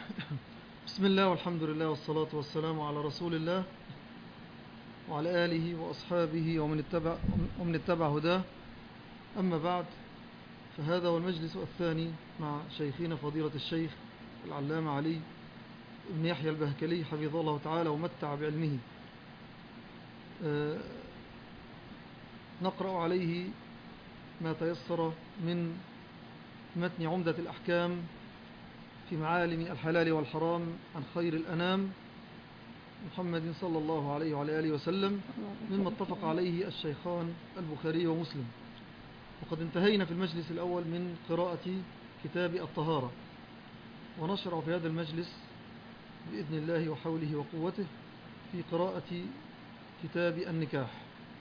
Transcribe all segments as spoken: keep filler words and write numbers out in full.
بسم الله والحمد لله والصلاة والسلام على رسول الله وعلى آله وأصحابه ومن اتبع, ومن اتبع هداه. أما بعد، فهذا هو المجلس الثاني مع شيخنا فضيلة الشيخ العلامة علي بن يحيى البهكلي حفظه الله تعالى ومتع بعلمه. نقرأ عليه ما تيسر من متن عمدة الأحكام في معالم الحلال والحرام عن خير الأنام محمد صلى الله عليه وعلى آله وسلم، مما اتفق عليه الشيخان البخاري ومسلم. وقد انتهينا في المجلس الأول من قراءة كتاب الطهارة، ونشرع في هذا المجلس بإذن الله وحوله وقوته في قراءة كتاب النكاح.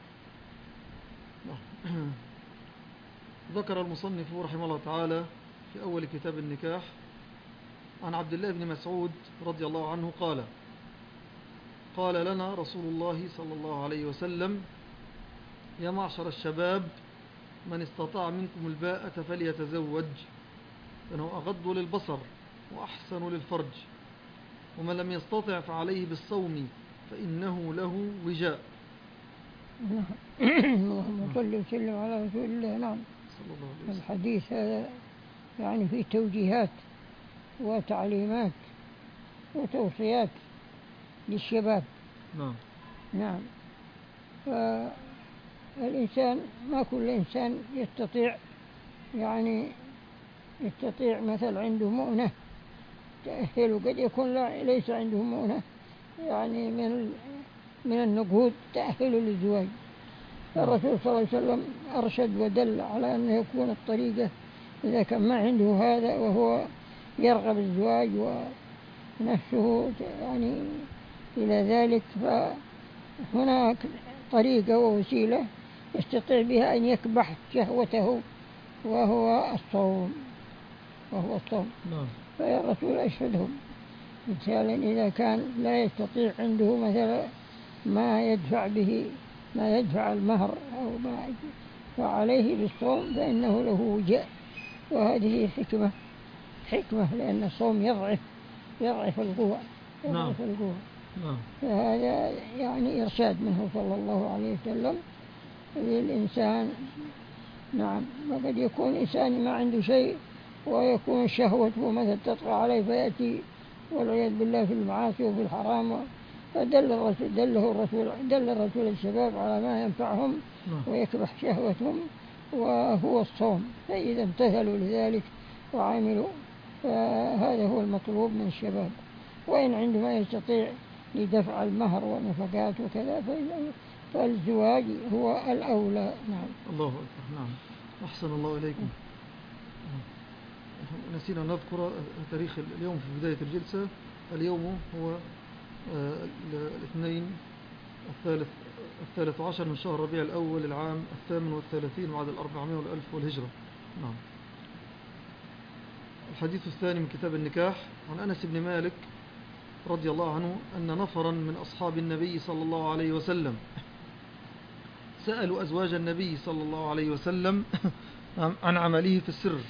ذكر المصنف رحمه الله تعالى في أول كتاب النكاح عن عبد الله بن مسعود رضي الله عنه قال: قال لنا رسول الله صلى الله عليه وسلم: يا معشر الشباب، من استطاع منكم الباءة فليتزوج، فإنه أغض للبصر وأحسن للفرج، ومن لم يستطع فعليه بالصوم فإنه له وجاء. اللهم صل وسلم على رسول الله. نعم، الحديث هذا يعني فيه توجيهات وتعليمات وتوصيات للشباب. نعم نعم فالإنسان، ما كل إنسان يستطيع يعني يستطيع مثل عنده مؤنة تأهل، قد يكون لا ليس عنده مؤنة يعني من من النقود تأهل للزواج. الرسول صلى الله عليه وسلم أرشد ودل على أنه يكون الطريقة إذا كان ما عنده هذا وهو يرغب الزواج ونفسه يعني إلى ذلك، فهناك طريقة ووسيلة يستطيع بها أن يكبح شهوته وهو الصوم وهو الصوم نعم. فيا رسول أشهدهم مثالا إذا كان لا يستطيع عنده مثلا ما يدفع به ما يدفع المهر أو ما فعليه بالصوم فإنه له وجاء. وهذه حكمة حكمة لأن الصوم يضعف يضعف القوة يضعف القوة. فهذا يعني إرشاد منه صلى الله عليه وسلم للإنسان. نعم. وقد يكون إنسان ما عنده شيء ويكون شهوته مثل تطغى عليه فيأتي والعياذ بالله في المعاصي وفي الحرام، فدل الرسول دله الرسول دل الرسول الشباب على ما ينفعهم ويكبح شهوتهم وهو الصوم. فإذا امتثلوا لذلك وعملوا فهذا هو المطلوب من الشباب. وإن عندما يستطيع لدفع المهر والنفقات وكذا فالزواج هو الأولى. نعم. الله أكبر. نعم، أحسن الله إليكم. نسينا نذكر تاريخ اليوم في بداية الجلسة. اليوم هو الاثنين الثالث الثالث عشر من شهر ربيع الأول العام الثامن والثلاثين بعد الأربعمائة والألف والهجرة. نعم. الحديث الثاني من كتاب النكاح عن أنس بن مالك رضي الله عنه أن نفرا من أصحاب النبي صلى الله عليه وسلم سألوا أزواج النبي صلى الله عليه وسلم عن عمله في السر،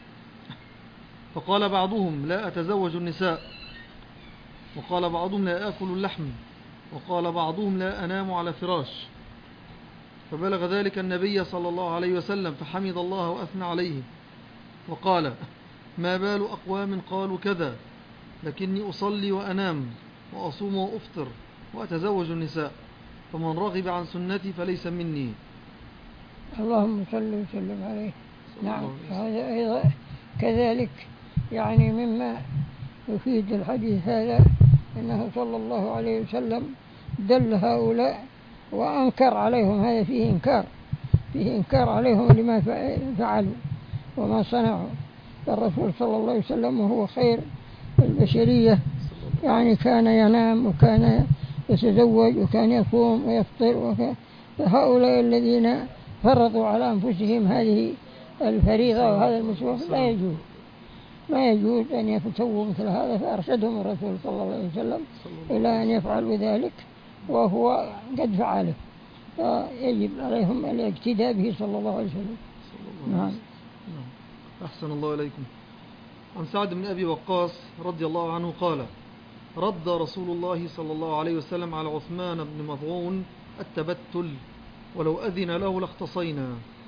فقال بعضهم: لا أتزوج النساء، وقال بعضهم: لا آكل اللحم، وقال بعضهم: لا أنام على فراش. فبلغ ذلك النبي صلى الله عليه وسلم فحمد الله وأثنى عليه وقال: ما بال أقوام قالوا كذا، لكني أصلي وأنام وأصوم وأفطر وأتزوج النساء، فمن رغب عن سنتي فليس مني. اللهم صل وسلم عليه. نعم. هذا أيضا كذلك يعني مما يفيد الحديث هذا أنه صلى الله عليه وسلم دل هؤلاء وأنكر عليهم. هذا فيه إنكار فيه إنكار عليهم لما فعلوا وما صنعوا. الرسول صلى الله عليه وسلم وهو خير البشرية يعني كان ينام وكان يتزوج وكان يصوم ويفطر وكان. فهؤلاء الذين فرضوا على أنفسهم هذه الفريضة وهذا المسوف لا يجوز ما يجوز أن يفتوا مثل هذا. فأرشدهم الرسول صلى الله عليه وسلم إلى أن يفعلوا ذلك وهو قد فعله، فيجب عليهم الاقتداء به صلى الله عليه وسلم. نعم. أحسن الله إليكم. عن سعد بن أبي وقاص رضي الله عنه قال: رد رسول الله صلى الله عليه وسلم على عثمان بن مظعون التبتل، ولو أذن له لاختصينا.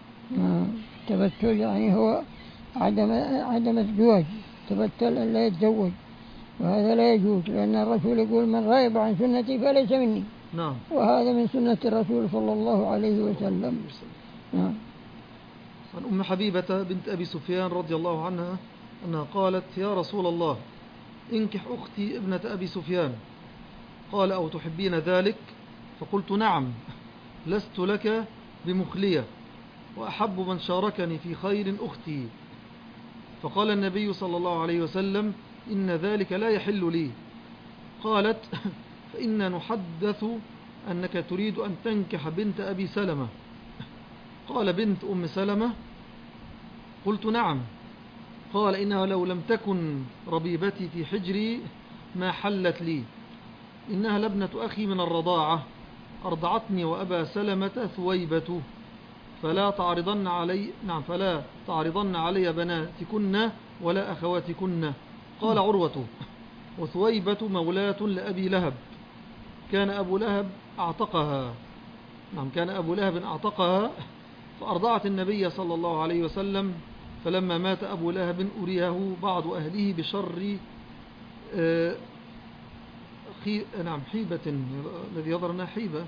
التبتل يعني هو عدم عدم الزواج، تبتل أن لا يتزوج، وهذا لا يجوز، لأن الرسول يقول: من رغب عن سنتي فليس مني. نعم. وهذا من سنة الرسول صلى الله عليه وسلم. نعم. عن أم حبيبة بنت أبي سفيان رضي الله عنها أنها قالت: يا رسول الله، انكح أختي ابنة أبي سفيان. قال: أو تحبين ذلك؟ فقلت: نعم، لست لك بمخلية، وأحب من شاركني في خير أختي. فقال النبي صلى الله عليه وسلم: إن ذلك لا يحل لي. قالت: فإنا نحدث أنك تريد أن تنكح بنت أبي سلمة. قال: بنت أم سلمة؟ قلت: نعم. قال: إنها لو لم تكن ربيبتي في حجري ما حلت لي، إنها لابنة أخي من الرضاعة، أرضعتني وأبا سلمة ثويبة، فلا تعرضن علي نعم فلا تعرضن علي بناتكن ولا أخواتكن. قال عروة: وثويبة مولاة لأبي لهب، كان أبو لهب أعتقها نعم كان أبو لهب أعتقها، فأرضعت النبي صلى الله عليه وسلم، فلما مات أبو لهب أريه بعض أهله بشر آه خي... نعم حيبة، الذي يظهرنا حيبة،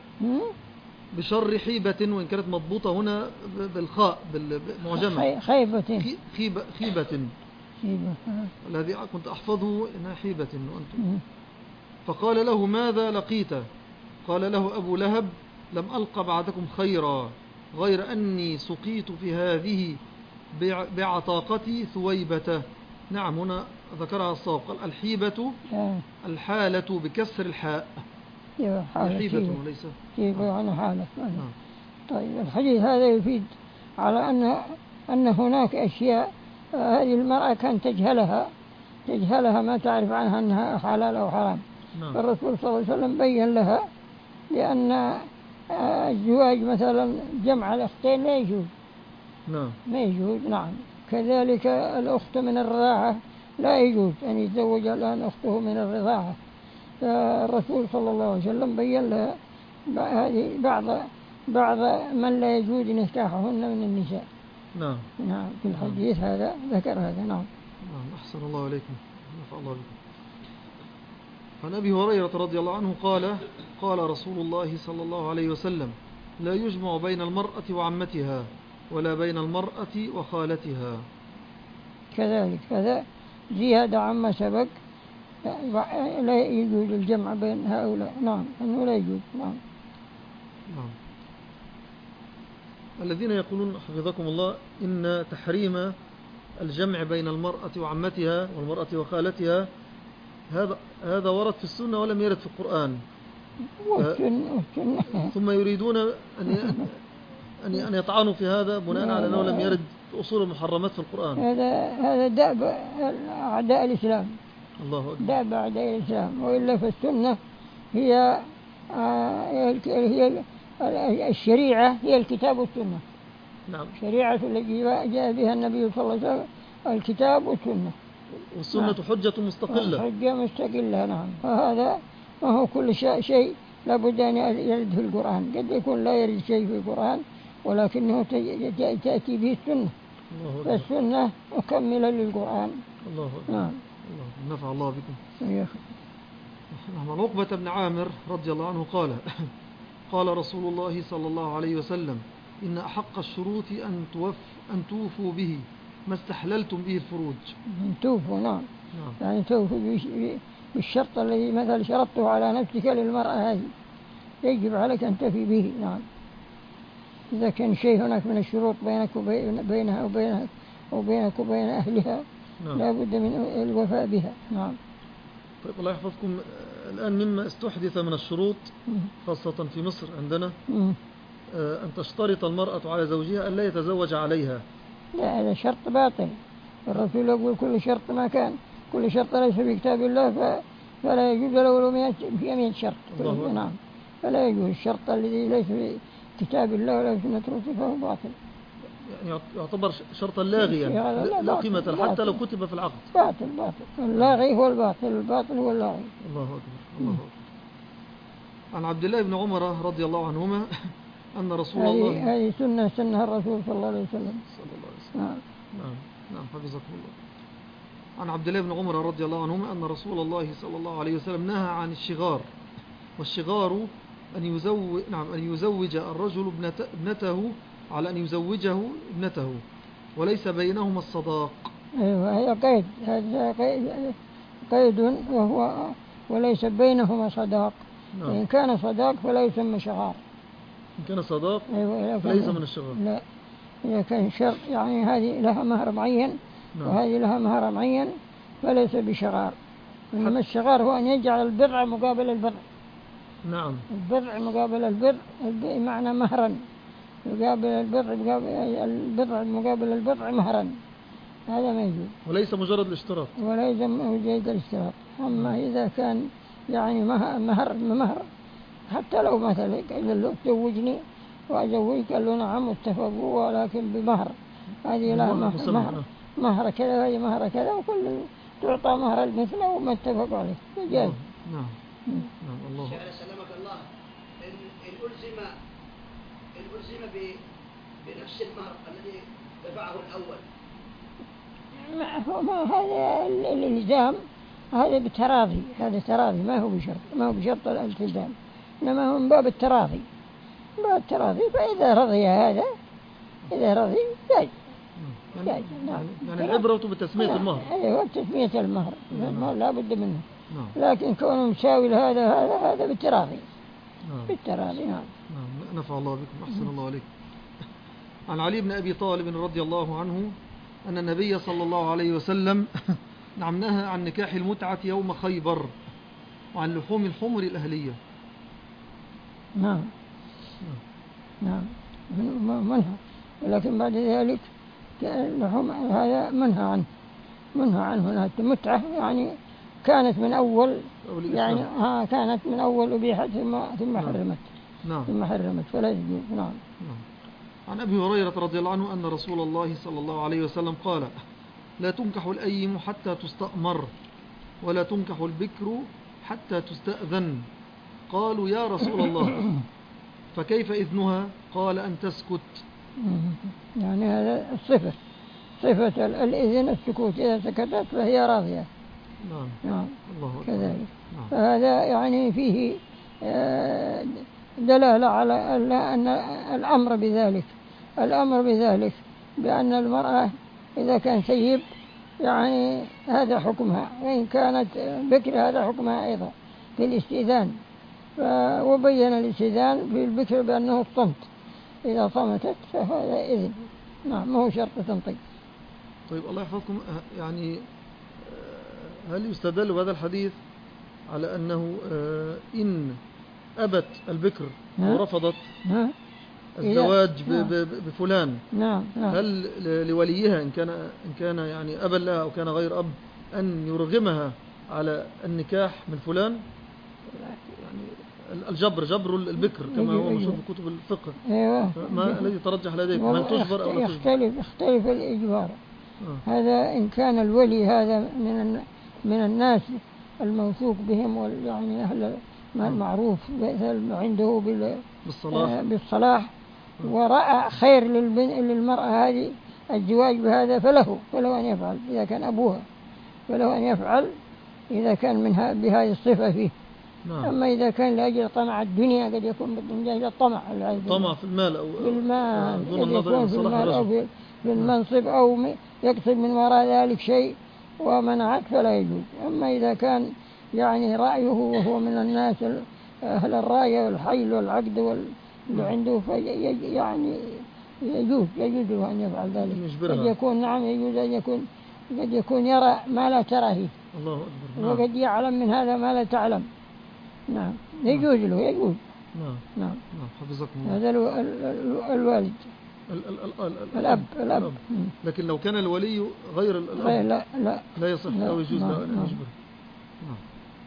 بشر حيبة، وإن كانت مضبوطة هنا بالخاء بالمعجمة، خيبة خيبة خيبة الذي كنت أحفظه إنها حيبة. وأنتم. فقال له: ماذا لقيت؟ قال له أبو لهب: لم ألق بعدكم خيرا، غير أني سقيت في هذه بعطاقتي ثويبة. نعم، هنا ذكرها الصواب، قال: الحيبة الحالة بكسر الحاء، حيبة وليس حيبة عن حالة. طيب، الحديث هذا يفيد على أن أن هناك أشياء هذه المرأة كانت تجهلها تجهلها ما تعرف عنها أنها حلال أو حرام. نعم. الرسول صلى الله عليه وسلم بين لها، لأن الزواج مثلا جمع الأختين لا يجوز. نعم. ما يجوز. نعم. كذلك الأخت من الرضاعة لا يجوز أن يتزوج الآن أخته من الرضاعة. الرسول صلى الله عليه وسلم بين لها هذه بعض بعض من لا يجوز نكاحهن من النساء. نعم. نعم، في الحديث نعم. هذا ذكر هذا. نعم. نعم. أحسن الله عليكم، نفع الله بكم. عن أبي هريرة رضي الله عنه قال: قال رسول الله صلى الله عليه وسلم: لا يجمع بين المرأة وعمتها، ولا بين المرأة وخالتها. كذلك هذا زيادة عما سبق، لا يجوز الجمع بين هؤلاء. نعم، أنه لا يجوز. نعم. نعم. الذين يقولون حفظكم الله إن تحريم الجمع بين المرأة وعمتها والمرأة وخالتها هذا هذا ورد في السنة ولم يرد في القرآن. ثم يريدون أن أن أن يطعنوا في هذا بناء على أنه لم يرد في أصول المحرمات في القرآن. هذا هذا دأب أعداء الإسلام. الله أكبر. دأب أعداء الإسلام. وإلا فالسنة هي هي الشريعة، هي الكتاب والسنة. نعم. الشريعة التي جاء بها النبي صلى الله عليه وسلم الكتاب والسنة. والسنة نعم. حجة مستقلة. حجة مستقلة. نعم. فهذا ما هو كل شيء لابد أن يرد في القرآن. قد يكون لا يرد شيء في القرآن، ولكنه تأتي به السنة. فالسنة مكملة للقرآن. الله أكبر. نعم. الله نفع الله بكم. يا نعم. عقبة بن عامر رضي الله عنه قال: قال رسول الله صلى الله عليه وسلم: إن أحق الشروط أن توف أن توفوا به ما استحللتم به الفروج. توفوا. نعم. نعم. يعني توفوا بالشرط الذي مثلا شرطته على نفسك للمرأة هذه، يجب عليك أن تفي به. نعم. إذا كان شيء هناك من الشروط بينك وبينها وبينك وبينك وبين أهلها، نعم. لا بد من الوفاء بها. نعم. طيب، الله يحفظكم. الآن مما استحدث من الشروط خاصة في مصر عندنا أن تشترط المرأة على زوجها أن لا يتزوج عليها. لا، هذا شرط باطل. الرسول يقول: كل شرط ما كان كل شرط ليس في كتاب الله فلا يجوز له في مئة شرط. نعم. فلا يجوز الشرط الذي ليس في كتاب الله ولا في سنة رسوله فهو باطل. يعني يعتبر شرطا لاغيا لا, لا, لا قيمة باطل حتى لو كتب في العقد. باطل باطل اللاغي هو الباطل، الباطل هو اللاغي. الله أكبر الله أكبر. عن عبد الله بن عمر رضي الله عنهما أن رسول الله، هذه سنة سنها الرسول صلى الله عليه وسلم. صلى الله عليه وسلم. نعم نعم نعم حفظكم الله. عن عبد الله بن عمر رضي الله عنهما أن رسول الله صلى الله عليه وسلم نهى عن الشغار، والشغار أن يزوج نعم أن يزوج الرجل ابنته على أن يزوجه ابنته وليس بينهما الصداق. أيوة هي قيد، هذا قيد, قيد وهو وليس بينهما صداق. نعم. إن كان صداق فلا يسمى شغار. إن كان صداق أيوة فليس من الشغار. لا إذا كان شر يعني هذه لها مهر معين. نعم. وهذه لها مهر معين فليس بشغار. إنما الشغار هو أن يجعل البضع مقابل البضع. نعم. البضع مقابل البضع معنى مهرا، مقابل البضع مقابل البضع مقابل البضع مهرا، هذا ما يجوز. وليس مجرد الاشتراط. وليس مجرد الاشتراط. أما إذا كان يعني مهر مهر حتى لو مثلا قال له تزوجني وأزوجك، قال له نعم اتفقوا ولكن بمهر، هذه لا مهر, مهر مهر كذا وهي مهر كذا وكل تعطى مهر المثل وما اتفقوا عليه جاز. نعم نعم الله. سلامك الله. إن إن ألزم إن ألزم بنفس المهر الذي دفعه الأول، ما هذا الالتزام هذا بتراضي، هذا تراضي ما هو بشرط، ما هو بشرط الالتزام، إنما هو من باب التراضي، من باب التراضي. فإذا رضي هذا إذا رضي جاز. يعني, يعني العبرة بتسمية المهر. أيوة تسمية المهر، المهر لا بد منه. نعم. لكن كونه مساوي لهذا هذا هذا بالتراضي. نعم. بالتراضي. نعم. نعم نفع الله بكم أحسن الله عليكم. عن علي بن أبي طالب رضي الله عنه أن النبي صلى الله عليه وسلم نعم نهى عن نكاح المتعة يوم خيبر وعن لحوم الحمر الأهلية. نعم نعم منهى، ولكن بعد ذلك لحوم هذا منهى عنه، منهى عنه. المتعة يعني كانت من أول يعني ها كانت من أول أبيحت ثم ثم حرمت. نعم. ثم حرمت فلا يجوز. نعم. نعم. عن أبي هريرة رضي الله عنه أن رسول الله صلى الله عليه وسلم قال: لا تنكح الأيم حتى تستأمر ولا تنكح البكر حتى تستأذن. قالوا يا رسول الله فكيف إذنها؟ قال أن تسكت. يعني هذا الصفة، صفة الإذن السكوت، إذا سكتت فهي راضية. نعم. نعم. الله كذلك. نعم. فهذا يعني فيه دلالة على أن الأمر بذلك، الأمر بذلك بأن المرأة إذا كان سيب يعني هذا حكمها، وإن كانت بكر هذا حكمها أيضا في الاستئذان. وبين الاستئذان في البكر بأنه الصمت، إذا صمتت فهذا إذن. نعم ما هو شرط تنطق. طيب الله يحفظكم. يعني هل يستدل بهذا الحديث على أنه إن أبت البكر ورفضت الزواج بفلان، نعم نعم. هل لوليها إن كان إن كان يعني أبا لها أو كان غير أب أن يرغمها على النكاح من فلان؟ يعني الجبر جبر البكر كما هو مشهور في كتب الفقه. أيوة. ما الذي ترجح لديكم؟ هل تجبر أو لا تجبر؟ يختلف يختلف الإجبار. آه. هذا إن كان الولي هذا من من الناس الموثوق بهم ويعني أهل المعروف عنده بالصلاح, بالصلاح ورأى خير للمرأة هذه الزواج بهذا فله فله أن يفعل إذا كان أبوها، فله أن يفعل إذا كان منها بهذه الصفة فيه. نعم. أما إذا كان لأجل طمع الدنيا قد يكون من أجل الطمع طمع في المال أو في المال قد يكون في المال أو في المنصب أو يقصد من وراء ذلك شيء ومنعك فلا يجوز. أما إذا كان يعني رأيه وهو من الناس أهل الرأي والحيل والعقد واللي عنده يعني يجوز يجوز له أن يفعل ذلك. قد يكون نعم يجوز أن يكون قد يكون يرى ما لا تراه. الله أكبر. وقد يعلم من هذا ما لا تعلم. نعم يجوز له يجوز. نعم نعم نعم حفظكم الله. هذا الوالد ال ال ال ال الأب الأب. الأب. لكن لو كان الولي غير الأب لا لا لا يصح أو يجوز له أن يجبر. نعم.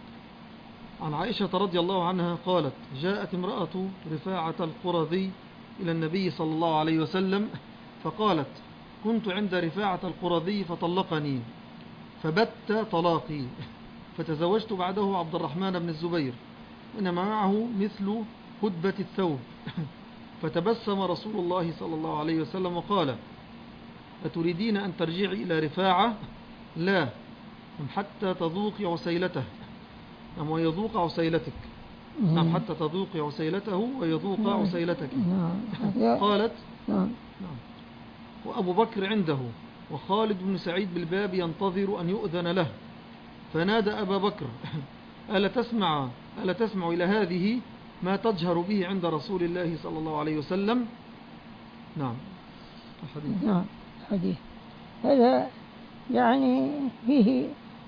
عن عائشة رضي الله عنها قالت: جاءت امرأة رفاعة القرظي إلى النبي صلى الله عليه وسلم فقالت كنت عند رفاعة القرظي فطلقني فبت طلاقي فتزوجت بعده عبد الرحمن بن الزبير إنما معه مثل هدبة الثوب فتبسم رسول الله صلى الله عليه وسلم وقال أتريدين أن ترجعي إلى رفاعة؟ لا، حتى تذوقي عسيلته أم ويذوق عسيلتك. نعم، حتى تذوقي عسيلته ويذوق عسيلتك. قالت نعم. وأبو بكر عنده وخالد بن سعيد بالباب ينتظر أن يؤذن له، فنادى أبا بكر ألا تسمع ألا تسمع إلى هذه ما تجهر به عند رسول الله صلى الله عليه وسلم. نعم الحديث. نعم الحديث هذا يعني فيه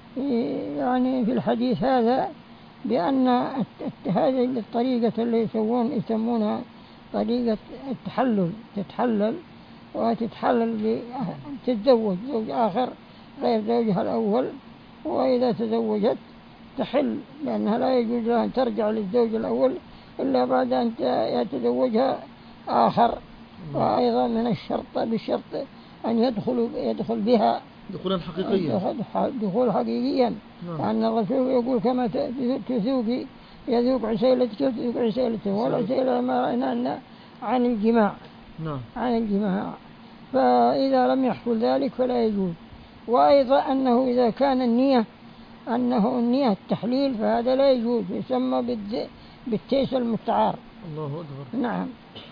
يعني في الحديث هذا بأن هذه الطريقة اللي يسوون يسمونها طريقة التحلل، تتحلل وتتحلل تتزوج زوج آخر غير زوجها الأول، وإذا تزوجت تحل، لأنها لا يجوز لها أن ترجع للزوج الأول إلا بعد أن يتزوجها آخر. وأيضا من الشرط بالشرط أن يدخل يدخل بها دخولا حقيقيا دخول حقيقيا، لأن الرسول يقول كما تذوقي يذوق عسيلتك تذوق عسيلته، والعسيلة ما رأينا أن عن الجماع عن الجماع فإذا لم يحصل ذلك فلا يجوز. وأيضا أنه إذا كان النية أنه النية التحليل فهذا لا يجوز، يسمى بالتيس المستعار. الله أكبر. نعم،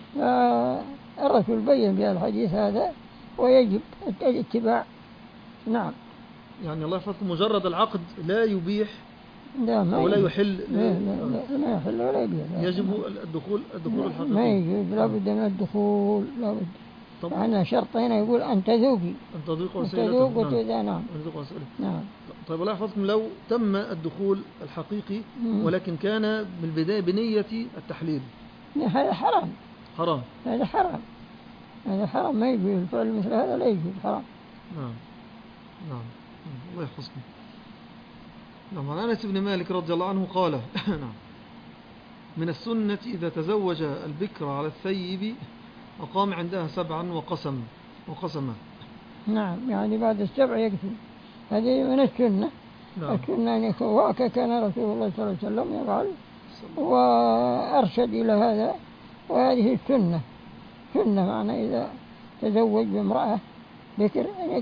الرسول بين بهذا الحديث هذا ويجب الاتباع. نعم، يعني الله يحفظكم مجرد العقد لا يبيح لا ما ولا يحل. لا لا لا يحل ولا يبيح. يجب الدخول الدخول الحقيقي. ما يجوز، لا بد من الدخول، لا بد. أنا شرط هنا يقول أن تذوقي أن تذوق وسيلته. نعم. نعم. طيب الله يحفظكم لو تم الدخول الحقيقي ولكن كان بالبداية بنية التحليل، هذا حرام. حرام هذا حرام هذا حرام ما يجوز الفعل مثل هذا، لا يجوز، حرام. نعم نعم الله يحفظكم. نعم، عن أنس بن مالك رضي الله عنه قال نعم من السنة إذا تزوج البكر على الثيب أقام عندها سبعا وقسم وقسمه. نعم، يعني بعد السبع يقسم، هذه من السنة. نعم. السنة أن يكون وهكذا كان رسول الله صلى الله عليه وسلم يفعل وأرشد إلى هذا، وهذه السنة. سنة معنى إذا تزوج بامرأة بكر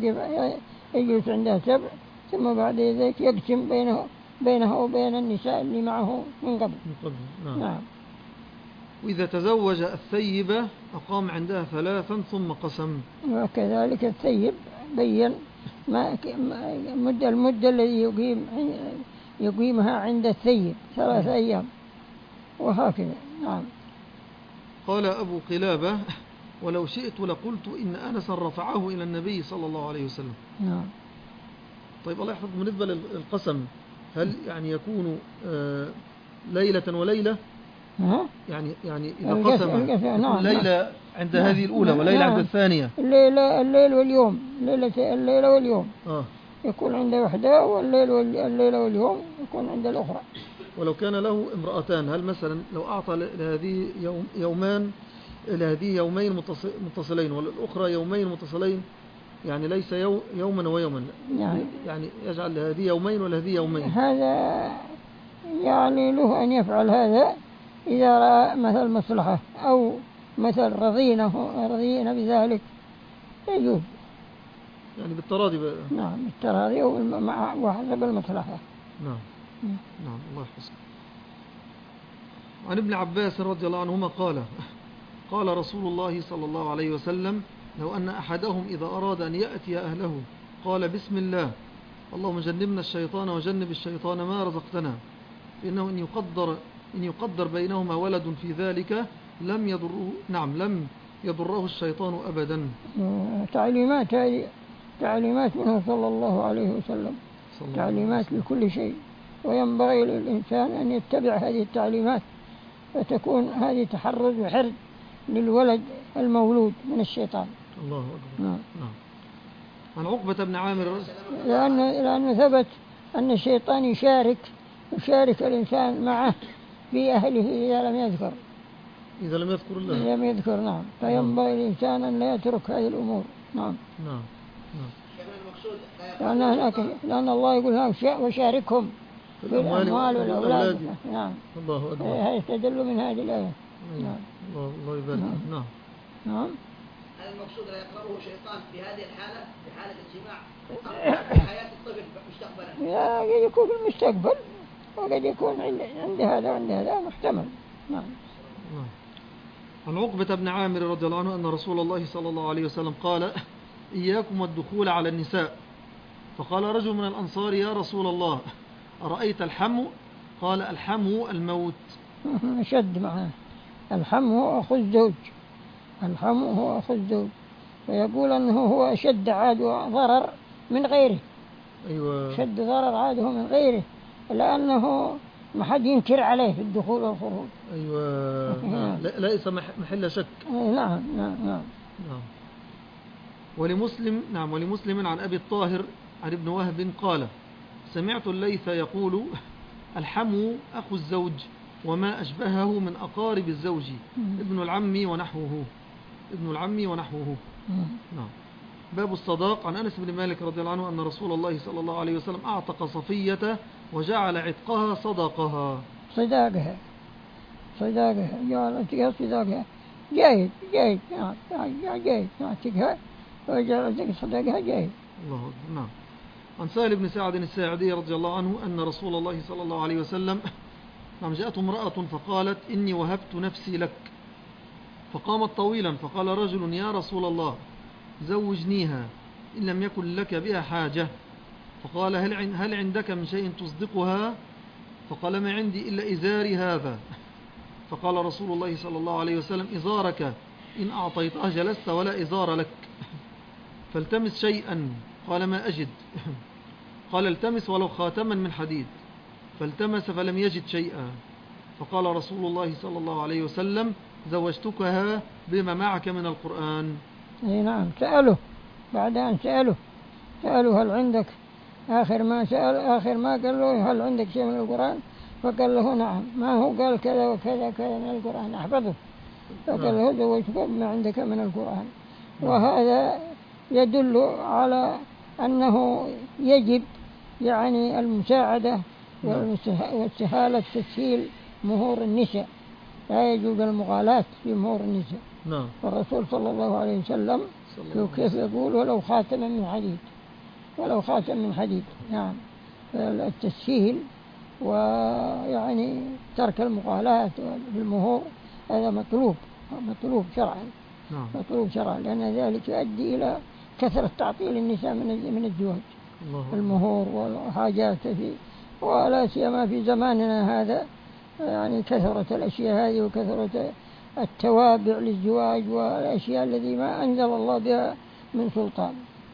يجلس عندها سبع، ثم بعد ذلك يقسم بينه بينه وبين النساء اللي معه من قبل. نعم. نعم. وإذا تزوج الثيبة أقام عندها ثلاثا ثم قسم. وكذلك الثيب بين ما مدة المدة الذي يقيم يقيمها عند الثيب ثلاثة أيام وهكذا. نعم. قال أبو قلابة ولو شئت لقلت إن أنسا رفعه إلى النبي صلى الله عليه وسلم. نعم. طيب الله يحفظ، بالنسبة للقسم هل يعني يكون آه ليلة وليلة؟ ها؟ يعني يعني إذا قسم نعم. ليلة عند نعم. هذه الأولى نعم. وليلة نعم. عند الثانية. الليلة الليل واليوم، ليلة الليلة واليوم آه. يكون عند وحده، والليل الليلة واليوم يكون عند الأخرى. ولو كان له امرأتان، هل مثلا لو أعطى لهذه يوم يومان لهذه يومين متصلين وللأخرى يومين متصلين، يعني ليس يو يوما ويوما، يعني, يعني يجعل لهذه يومين ولهذه يومين، هذا يعني له أن يفعل هذا إذا رأى مثل مصلحة أو مثل رضينه رضينا بذلك يجوز، يعني بالتراضي بقى. نعم بالتراضي وحسب المصلحة. نعم نعم الله يحفظك. عن ابن عباس رضي الله عنهما قال قال رسول الله صلى الله عليه وسلم لو أن أحدهم إذا أراد أن يأتي أهله قال بسم الله اللهم جنبنا الشيطان وجنب الشيطان ما رزقتنا، فإنه إن يقدر إن يقدر بينهما ولد في ذلك لم يضره نعم لم يضره الشيطان أبدا. تعليمات هذه تعليمات منه صلى الله عليه وسلم، تعليمات لكل شيء، وينبغي للإنسان أن يتبع هذه التعليمات، فتكون هذه تحرز وحرز للولد المولود من الشيطان. الله أكبر. نعم. نعم. عن عقبة بن عامر لأنه, لأنه ثبت أن الشيطان يشارك يشارك الإنسان معه في أهله إذا لم يذكر، إذا لم يذكر الله لم يذكر نعم، فينبغي الإنسان أن لا يترك هذه الأمور. نعم نعم نعم. لأن, هناك لأن الله يقول وشاركهم في الأموال والأولاد. نعم الله أكبر. هذا يستدل من هذه الآية. نعم الله الله يبارك. نعم نعم. هذا المقصود لا يقربه شيطان في هذه الحالة، في حالة الجماع في حياة الطفل مستقبلا. لا قد يكون في المستقبل وقد يكون عند هذا وعند هذا محتمل. نعم. عن عقبة بن عامر رضي الله عنه أن رسول الله صلى الله عليه وسلم قال: إياكم والدخول على النساء. فقال رجل من الأنصار: يا رسول الله أرأيت الحمو؟ قال: الحمو الموت. شد معه. الحمو هو أخو الزوج، الحمو هو أخو الزوج، ويقول أنه هو أشد عاد ضرر من غيره. أيوة. شد ضرر عاده من غيره لأنه ما حد ينكر عليه في الدخول والخروج. أيوة. نعم. ليس محل شك. نعم نعم نعم. نعم. ولمسلم نعم ولمسلم عن أبي الطاهر عن ابن وهب قال: سمعت الليث يقول: الحمو أخو الزوج وما أشبهه من أقارب الزوج، ابن العم ونحوه، ابن العم ونحوه. نعم. باب الصداق. عن أنس بن مالك رضي الله عنه أن رسول الله صلى الله عليه وسلم أعتق صفية وجعل عتقها صداقها. صداقها صداقها جعل عتقها صداقها جاهد جاهد جاهد عتقها وجعل عتقها صداقها جاهد. الله أكبر. نعم. عن سهل بن سعد الساعدي رضي الله عنه أن رسول الله صلى الله عليه وسلم نعم جاءته امرأة فقالت: إني وهبت نفسي لك. فقامت طويلا فقال رجل: يا رسول الله زوجنيها إن لم يكن لك بها حاجة. فقال: هل عندك من شيء تصدقها؟ فقال: ما عندي إلا إزاري هذا. فقال رسول الله صلى الله عليه وسلم: إزارك إن أعطيته جلست ولا إزار لك، فالتمس شيئا. قال: ما أجد. قال: التمس ولو خاتما من حديد. فالتمس فلم يجد شيئا. فقال رسول الله صلى الله عليه وسلم: زوجتكها بما معك من القرآن. اي نعم. سأله بعد أن سأله سأله هل عندك، آخر ما سأل آخر ما قال له: هل عندك شيء من القرآن؟ فقال له: نعم. ما هو قال كذا وكذا كذا من القرآن أحفظه. فقال له: زوجتك بما عندك من القرآن. وهذا يدل على أنه يجب يعني المساعدة والسهالة تسهيل مهور النساء، لا يجوز المغالاة في مهور النساء. نعم. والرسول صلى الله عليه وسلم كيف يقول: ولو خاتم من حديد، ولو خاتم من حديد. نعم. التسهيل ويعني ترك المغالاة في المهور هذا مطلوب مطلوب شرعا. نعم. مطلوب شرعا، لأن ذلك يؤدي إلى كثرة تعطيل النساء من من الزواج، المهور والحاجات فيه، ولا سيما في زماننا هذا يعني كثرة الأشياء هذه وكثرة التوابع للزواج والأشياء التي ما أنزل الله بها من سلطان.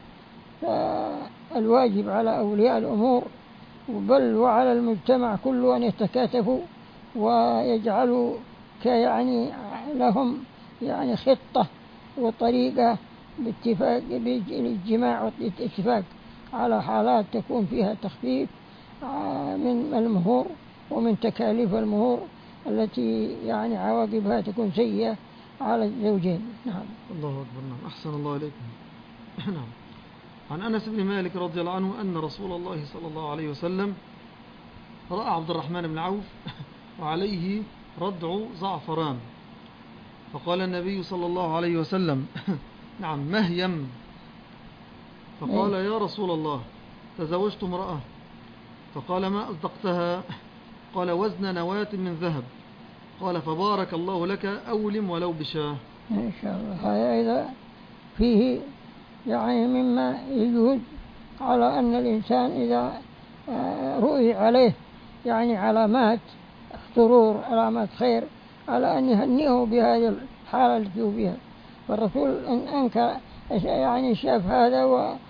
فالواجب على أولياء الأمور بل وعلى المجتمع كله أن يتكاتفوا ويجعلوا كيعني لهم يعني خطة وطريقة باتفاق بالاجتماع والاتفاق على حالات تكون فيها تخفيف من المهور ومن تكاليف المهور التي يعني عواقبها تكون سيئة على الزوجين. نعم. الله أكبر. نعم. أحسن الله عليكم. نعم. عن أنس بن مالك رضي الله عنه أن رسول الله صلى الله عليه وسلم رأى عبد الرحمن بن عوف وعليه ردع زعفران، فقال النبي صلى الله عليه وسلم: نعم مهيم. فقال: يا رسول الله تزوجت امرأة. فقال: ما أصدقتها؟ قال: وزن نواة من ذهب. قال: فبارك الله لك، أولم ولو بشاه. إن شاء الله. هذا إذا فيه يعني مما يجوز على أن الإنسان إذا رؤي عليه يعني علامات سرور علامات خير على أن يهنئه بهذه الحالة التي هو فيها. فالرسول إن أنكر يعني شاف هذا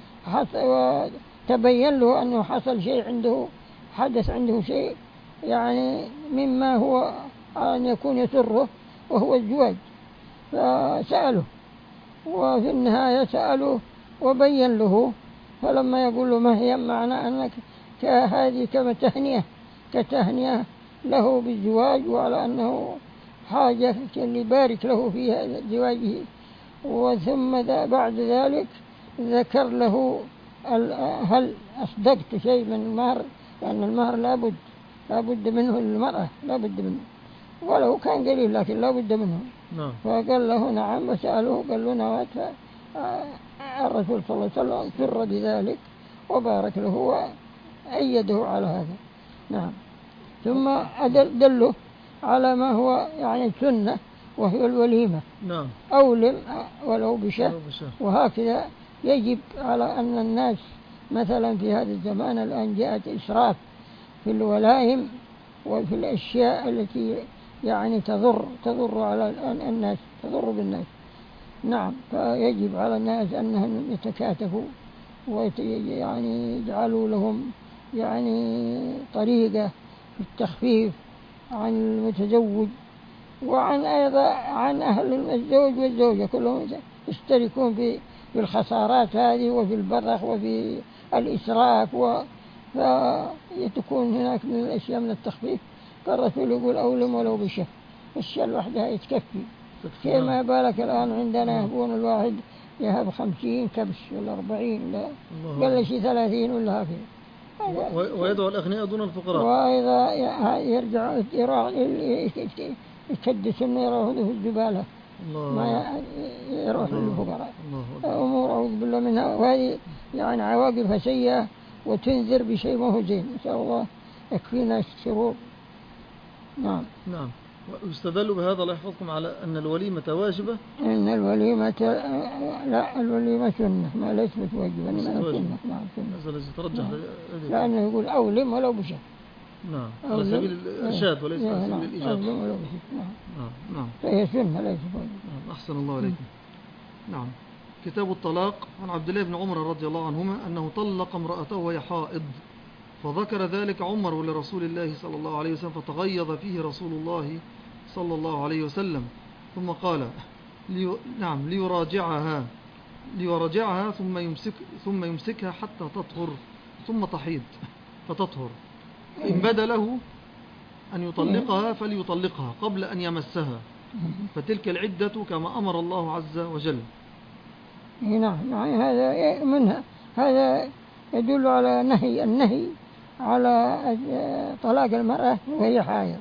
وتبين له أنه حصل شيء عنده، حدث عنده شيء يعني مما هو أن يكون يسره وهو الزواج، فسأله وفي النهاية سأله وبين له. فلما يقول له ما هي معنى أنك كهذه كما تهنئة كتهنئة له بالزواج وعلى أنه حاجة اللي يبارك له في زواجه. وثم بعد ذلك ذكر له هل أصدقت شيء من المهر، لأن المهر لابد لابد منه للمرأة، لابد منه ولو كان قليل لكن لابد منه. نعم. فقال له نعم، وسأله قال له نوات. الرسول صلى الله عليه وسلم سر بذلك وبارك له وأيده على هذا. نعم. ثم دله على ما هو يعني سنة وهي الوليمة. نعم. أولم ولو بشهر. وهكذا يجب على أن الناس مثلا في هذا الزمان الآن جاءت إسراف في الولائم وفي الأشياء التي يعني تضر تضر على الناس، تضر بالناس. نعم. فيجب على الناس أنهم يتكاتفوا ويعني يجعلوا لهم يعني طريقة في التخفيف عن المتزوج وعن أيضا عن أهل الزوج والزوجة، كلهم يشتركون في في الخسارات هذه وفي البرخ وفي الإسراف، ويتكون هناك من الأشياء من التخفيف. فالرسول يقول أولم ولو بشهر، الشهر لوحدها يتكفي. كما بالك الآن عندنا يهبون الواحد يهب خمسين كبش ولا أربعين ولا قال شيء ثلاثين ولا هكذا، ويدعو الأغنياء دون الفقراء. وإذا يرجع يكدس إنه يروح في الزبالة ما يروح للفقراء. أمور أعوذ بالله منها، وهذه يعني عواقبها سيئة وتنذر بشيء ما هو زين. إن شاء الله يكفينا الشرور. نعم. نعم. ويستدل بهذا الله يحفظكم على أن الوليمة واجبة. أن الوليمة لا، الوليمة سنة ما ليست واجبة، إنما سنة. نعم سنة. هذا الذي ترجح. لأنه يقول أولم ولو بشهر. نعم. على سبيل الإرشاد وليس على سبيل الإيجاب. أولم ولو بشهر. نعم. نعم. نعم. فهي سنة ليست واجبة. نعم. أحسن الله عليكم. نعم. كتاب الطلاق. عن عبد الله بن عمر رضي الله عنهما أنه طلق امرأته وهي حائض، فذكر ذلك عمر لرسول الله صلى الله عليه وسلم، فتغيظ فيه رسول الله صلى الله عليه وسلم، ثم قال لي نعم ليراجعها ليراجعها ثم يمسك ثم يمسكها حتى تطهر ثم تحيض فتطهر، فإن بدا له أن يطلقها فليطلقها قبل أن يمسها، فتلك العدة كما أمر الله عز وجل. نعم. يعني هذا منها، هذا يدل على نهي النهي على طلاق المرأة وهي حائض،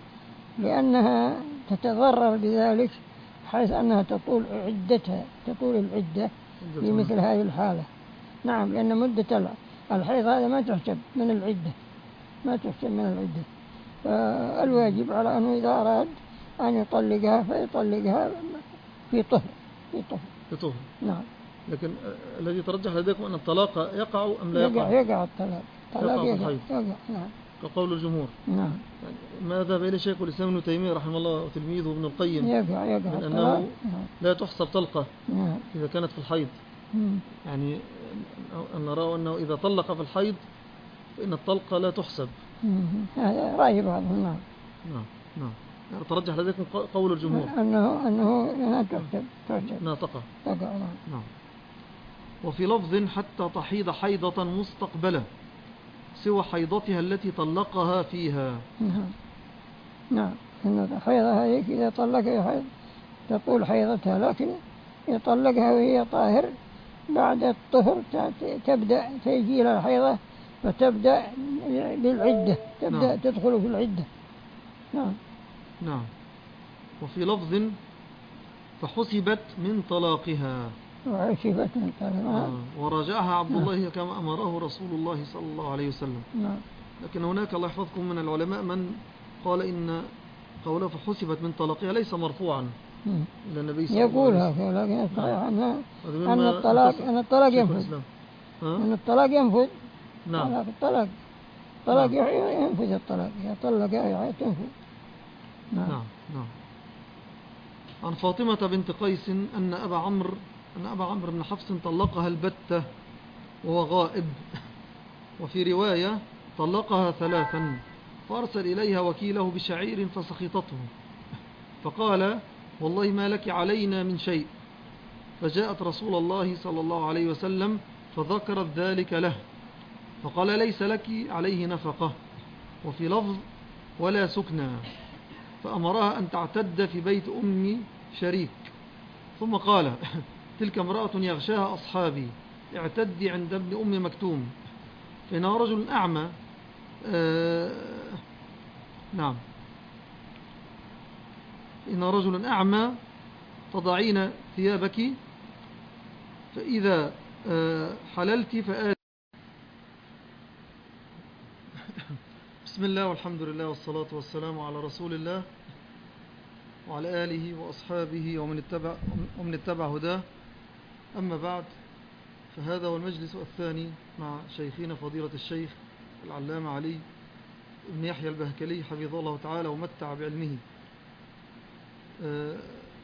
لأنها تتضرر بذلك حيث أنها تطول عدتها تطول العدة في مثل هذه الحالة. نعم. لأن مدة الحيض هذا ما تحسب من العدة، ما تحسب من العدة. فالواجب على أنه إذا أراد أن يطلقها فيطلقها في طهر في طهر في طهر. نعم. لكن الذي ترجح لديكم أن الطلاق يقع أم لا يقع؟ يقع يقع الطلاق. يقع في الحيض. يقع. نعم. كقول الجمهور. نعم. ما ذهب إليه شيخ الإسلام ابن تيمية رحمه الله وتلميذه ابن القيم، يقع يقع من أنه لا تحسب طلقة نعم. إذا كانت في الحيض. مم. يعني أن نرى أنه إذا طلق في الحيض فإن الطلقة لا تحسب. هذا رأي بعضهم. نعم. نعم. نعم. يعني ترجح لديكم قول الجمهور أنه أنه لا تحسب تحسب ناطقة. نعم. نعم. وفي لفظ حتى تحيض حيضة مستقبلة سوى حيضتها التي طلقها فيها. نعم. نعم. إن الحيضة هذه إذا طلقها حيض تطول حيضتها، لكن يطلقها وهي طاهر بعد الطهر تبدأ تيجي إلى الحيضة فتبدأ بالعدة، تبدأ نعم. تدخل في العدة. نعم. نعم. وفي لفظ فحسبت من طلاقها وحسبت من طلاقها آه. ورجعها عبد الله نعم. كما أمره رسول الله صلى الله عليه وسلم. نعم. لكن هناك الله يحفظكم من العلماء من قال إن قوله فحسبت من طلاقها ليس مرفوعا إلى النبي صلى الله عليه وسلم، لكن الصحيح أن أن الطلاق أن الطلاق ينفذ أن الطلاق ينفذ نعم. الطلاق الطلاق نعم. ينفذ الطلاق يطلق تنفذ. نعم. نعم. نعم. عن فاطمة بنت قيس أن أبا عمرو أن أبا عمرو بن حفص طلقها البتة وهو غائب، وفي رواية طلقها ثلاثا، فأرسل إليها وكيله بشعير فسخطته، فقال والله ما لك علينا من شيء، فجاءت رسول الله صلى الله عليه وسلم فذكرت ذلك له، فقال ليس لك عليه نفقة، وفي لفظ ولا سكنى، فأمرها أن تعتد في بيت أم شريك، ثم قال: تلك امرأة يغشاها أصحابي، اعتدي عند ابن أم مكتوم، فإنها رجل أعمى. آه نعم إن رجل أعمى تضعين ثيابك، فإذا آه حللت فآت. بسم الله والحمد لله والصلاة والسلام على رسول الله وعلى آله وأصحابه ومن اتبع, ومن اتبع هداه. أما بعد، فهذا هو المجلس الثاني مع شيخنا فضيلة الشيخ العلامة علي بن يحيى البهكلي حفظه الله تعالى ومتع بعلمه. آه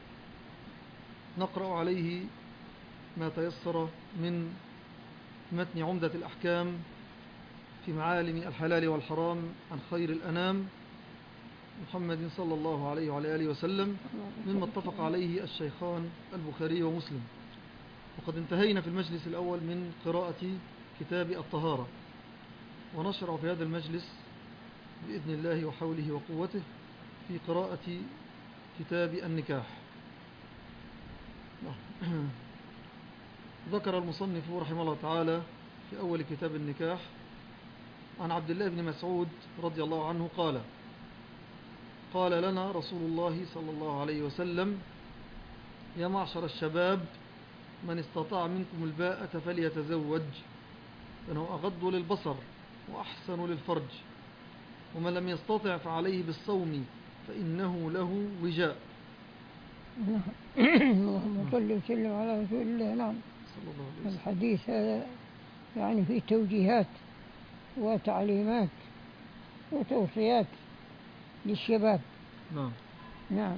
نقرأ عليه ما تيسر من متن عمدة الأحكام في معالم الحلال والحرام عن خير الأنام محمد صلى الله عليه وعلى آله وسلم، مما اتفق عليه الشيخان البخاري ومسلم. وقد انتهينا في المجلس الأول من قراءة كتاب الطهارة، ونشرع في هذا المجلس بإذن الله وحوله وقوته في قراءة كتاب النكاح. ذكر المصنف رحمه الله تعالى في أول كتاب النكاح عن عبد الله بن مسعود رضي الله عنه قال: قال لنا رسول الله صلى الله عليه وسلم: يا معشر الشباب، من استطاع منكم الباءة فليتزوج، فإنه أغض للبصر وأحسن للفرج، ومن لم يستطع فعليه بالصوم فإنه له وجاء. اللهم صل وسلم على رسول الله. نعم، الحديث هذا يعني فيه توجيهات وتعليمات وتوصيات للشباب. نعم نعم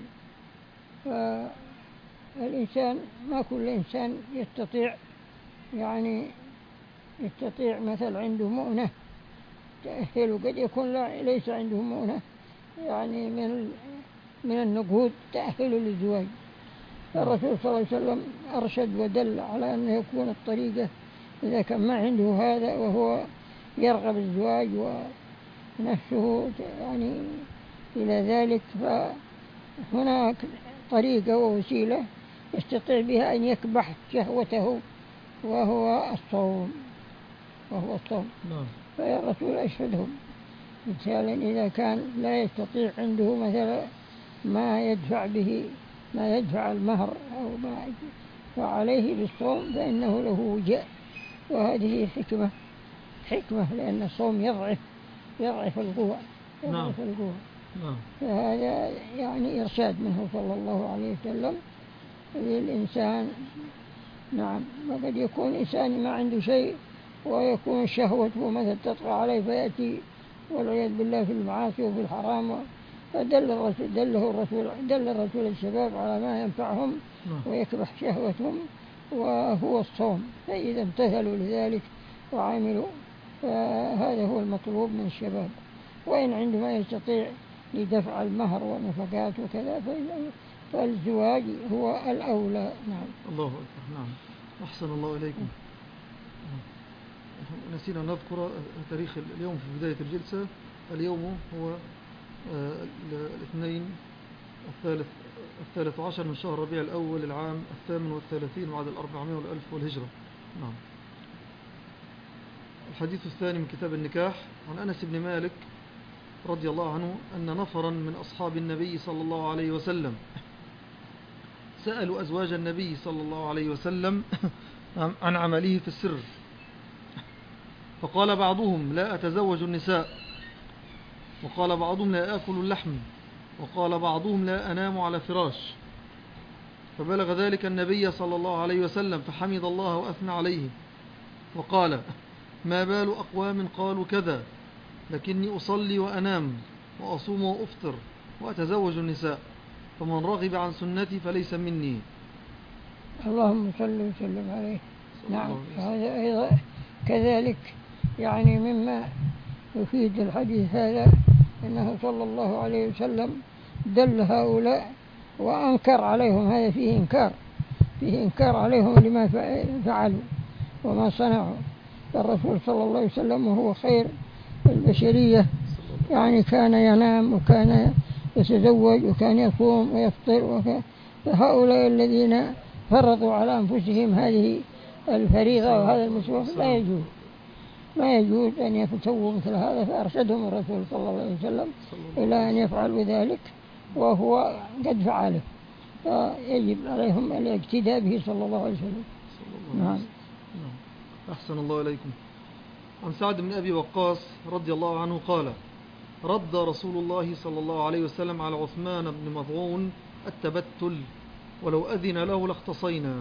فالإنسان، ما كل إنسان يستطيع يعني يستطيع مثل عنده مؤنة تأهل، وقد يكون لا ليس عنده مؤنة يعني من من النقود تأهل للزواج. الرسول صلى الله عليه وسلم أرشد ودل على أنه يكون الطريقة إذا كان ما عنده هذا وهو يرغب الزواج ونفسه يعني إلى ذلك، فهناك طريقة ووسيلة يستطيع بها أن يكبح شهوته وهو الصوم وهو الصوم. فيا الرسول أشهدهم مثالا إذا كان لا يستطيع عنده مثلا ما يدفع به ما يدفع المهر أو ما فعليه بالصوم فإنه له وجاء. وهذه حكمة حكمة لأن الصوم يضعف يضعف القوة يضعف القوة. فهذا يعني إرشاد منه صلى الله عليه وسلم للإنسان. نعم، وقد يكون إنسان ما عنده شيء ويكون شهوته مثل تطغى عليه فيأتي والعياذ بالله في المعاصي وفي الحرام، فدل الرسول دله الرسول دل الرسول الشباب على ما ينفعهم ويكبح شهوتهم وهو الصوم. فإذا امتثلوا لذلك وعملوا فهذا هو المطلوب من الشباب. وإن عندما يستطيع لدفع المهر والنفقات وكذا فالزواج هو الأولى. نعم. الله أكبر. نعم، أحسن الله إليكم. نسينا نذكر تاريخ اليوم في بداية الجلسة. اليوم هو الاثنين الثالث الثالث عشر من شهر ربيع الأول العام الثامن والثلاثين بعد الأربعمائة والألف والهجرة. نعم. الحديث الثاني من كتاب النكاح عن أنس بن مالك رضي الله عنه أن نفرا من أصحاب النبي صلى الله عليه وسلم سألوا أزواج النبي صلى الله عليه وسلم عن عمله في السر، فقال بعضهم: لا أتزوج النساء، وقال بعضهم: لا آكل اللحم، وقال بعضهم: لا أنام على فراش. فبلغ ذلك النبي صلى الله عليه وسلم فحمد الله وأثنى عليه وقال: ما بال أقوام قالوا كذا، لكني أصلي وأنام وأصوم وأفطر وأتزوج النساء، فمن رغب عن سنتي فليس مني. اللهم صل وسلم عليه. نعم، هذا أيضا كذلك يعني مما يفيد الحديث هذا أنه صلى الله عليه وسلم دل هؤلاء وأنكر عليهم. هذا فيه إنكار فيه إنكار عليهم لما فعلوا وما صنعوا. الرسول صلى الله عليه وسلم وهو خير البشرية يعني كان ينام وكان يتزوج وكان يصوم ويفطر وكان فهؤلاء الذين فرضوا على أنفسهم هذه الفريضة وهذا المسوح لا يجوز ما يجوز أن يتسووا مثل هذا. فأرشدهم الرسول صلى الله عليه وسلم إلى أن يفعلوا ذلك وهو قد فعله، فيجب عليهم الاقتداء به صلى الله عليه وسلم. نعم. أحسن الله إليكم. عن سعد بن أبي وقاص رضي الله عنه قال: رد رسول الله صلى الله عليه وسلم على عثمان بن مظعون التبتل ولو أذن له لاختصينا.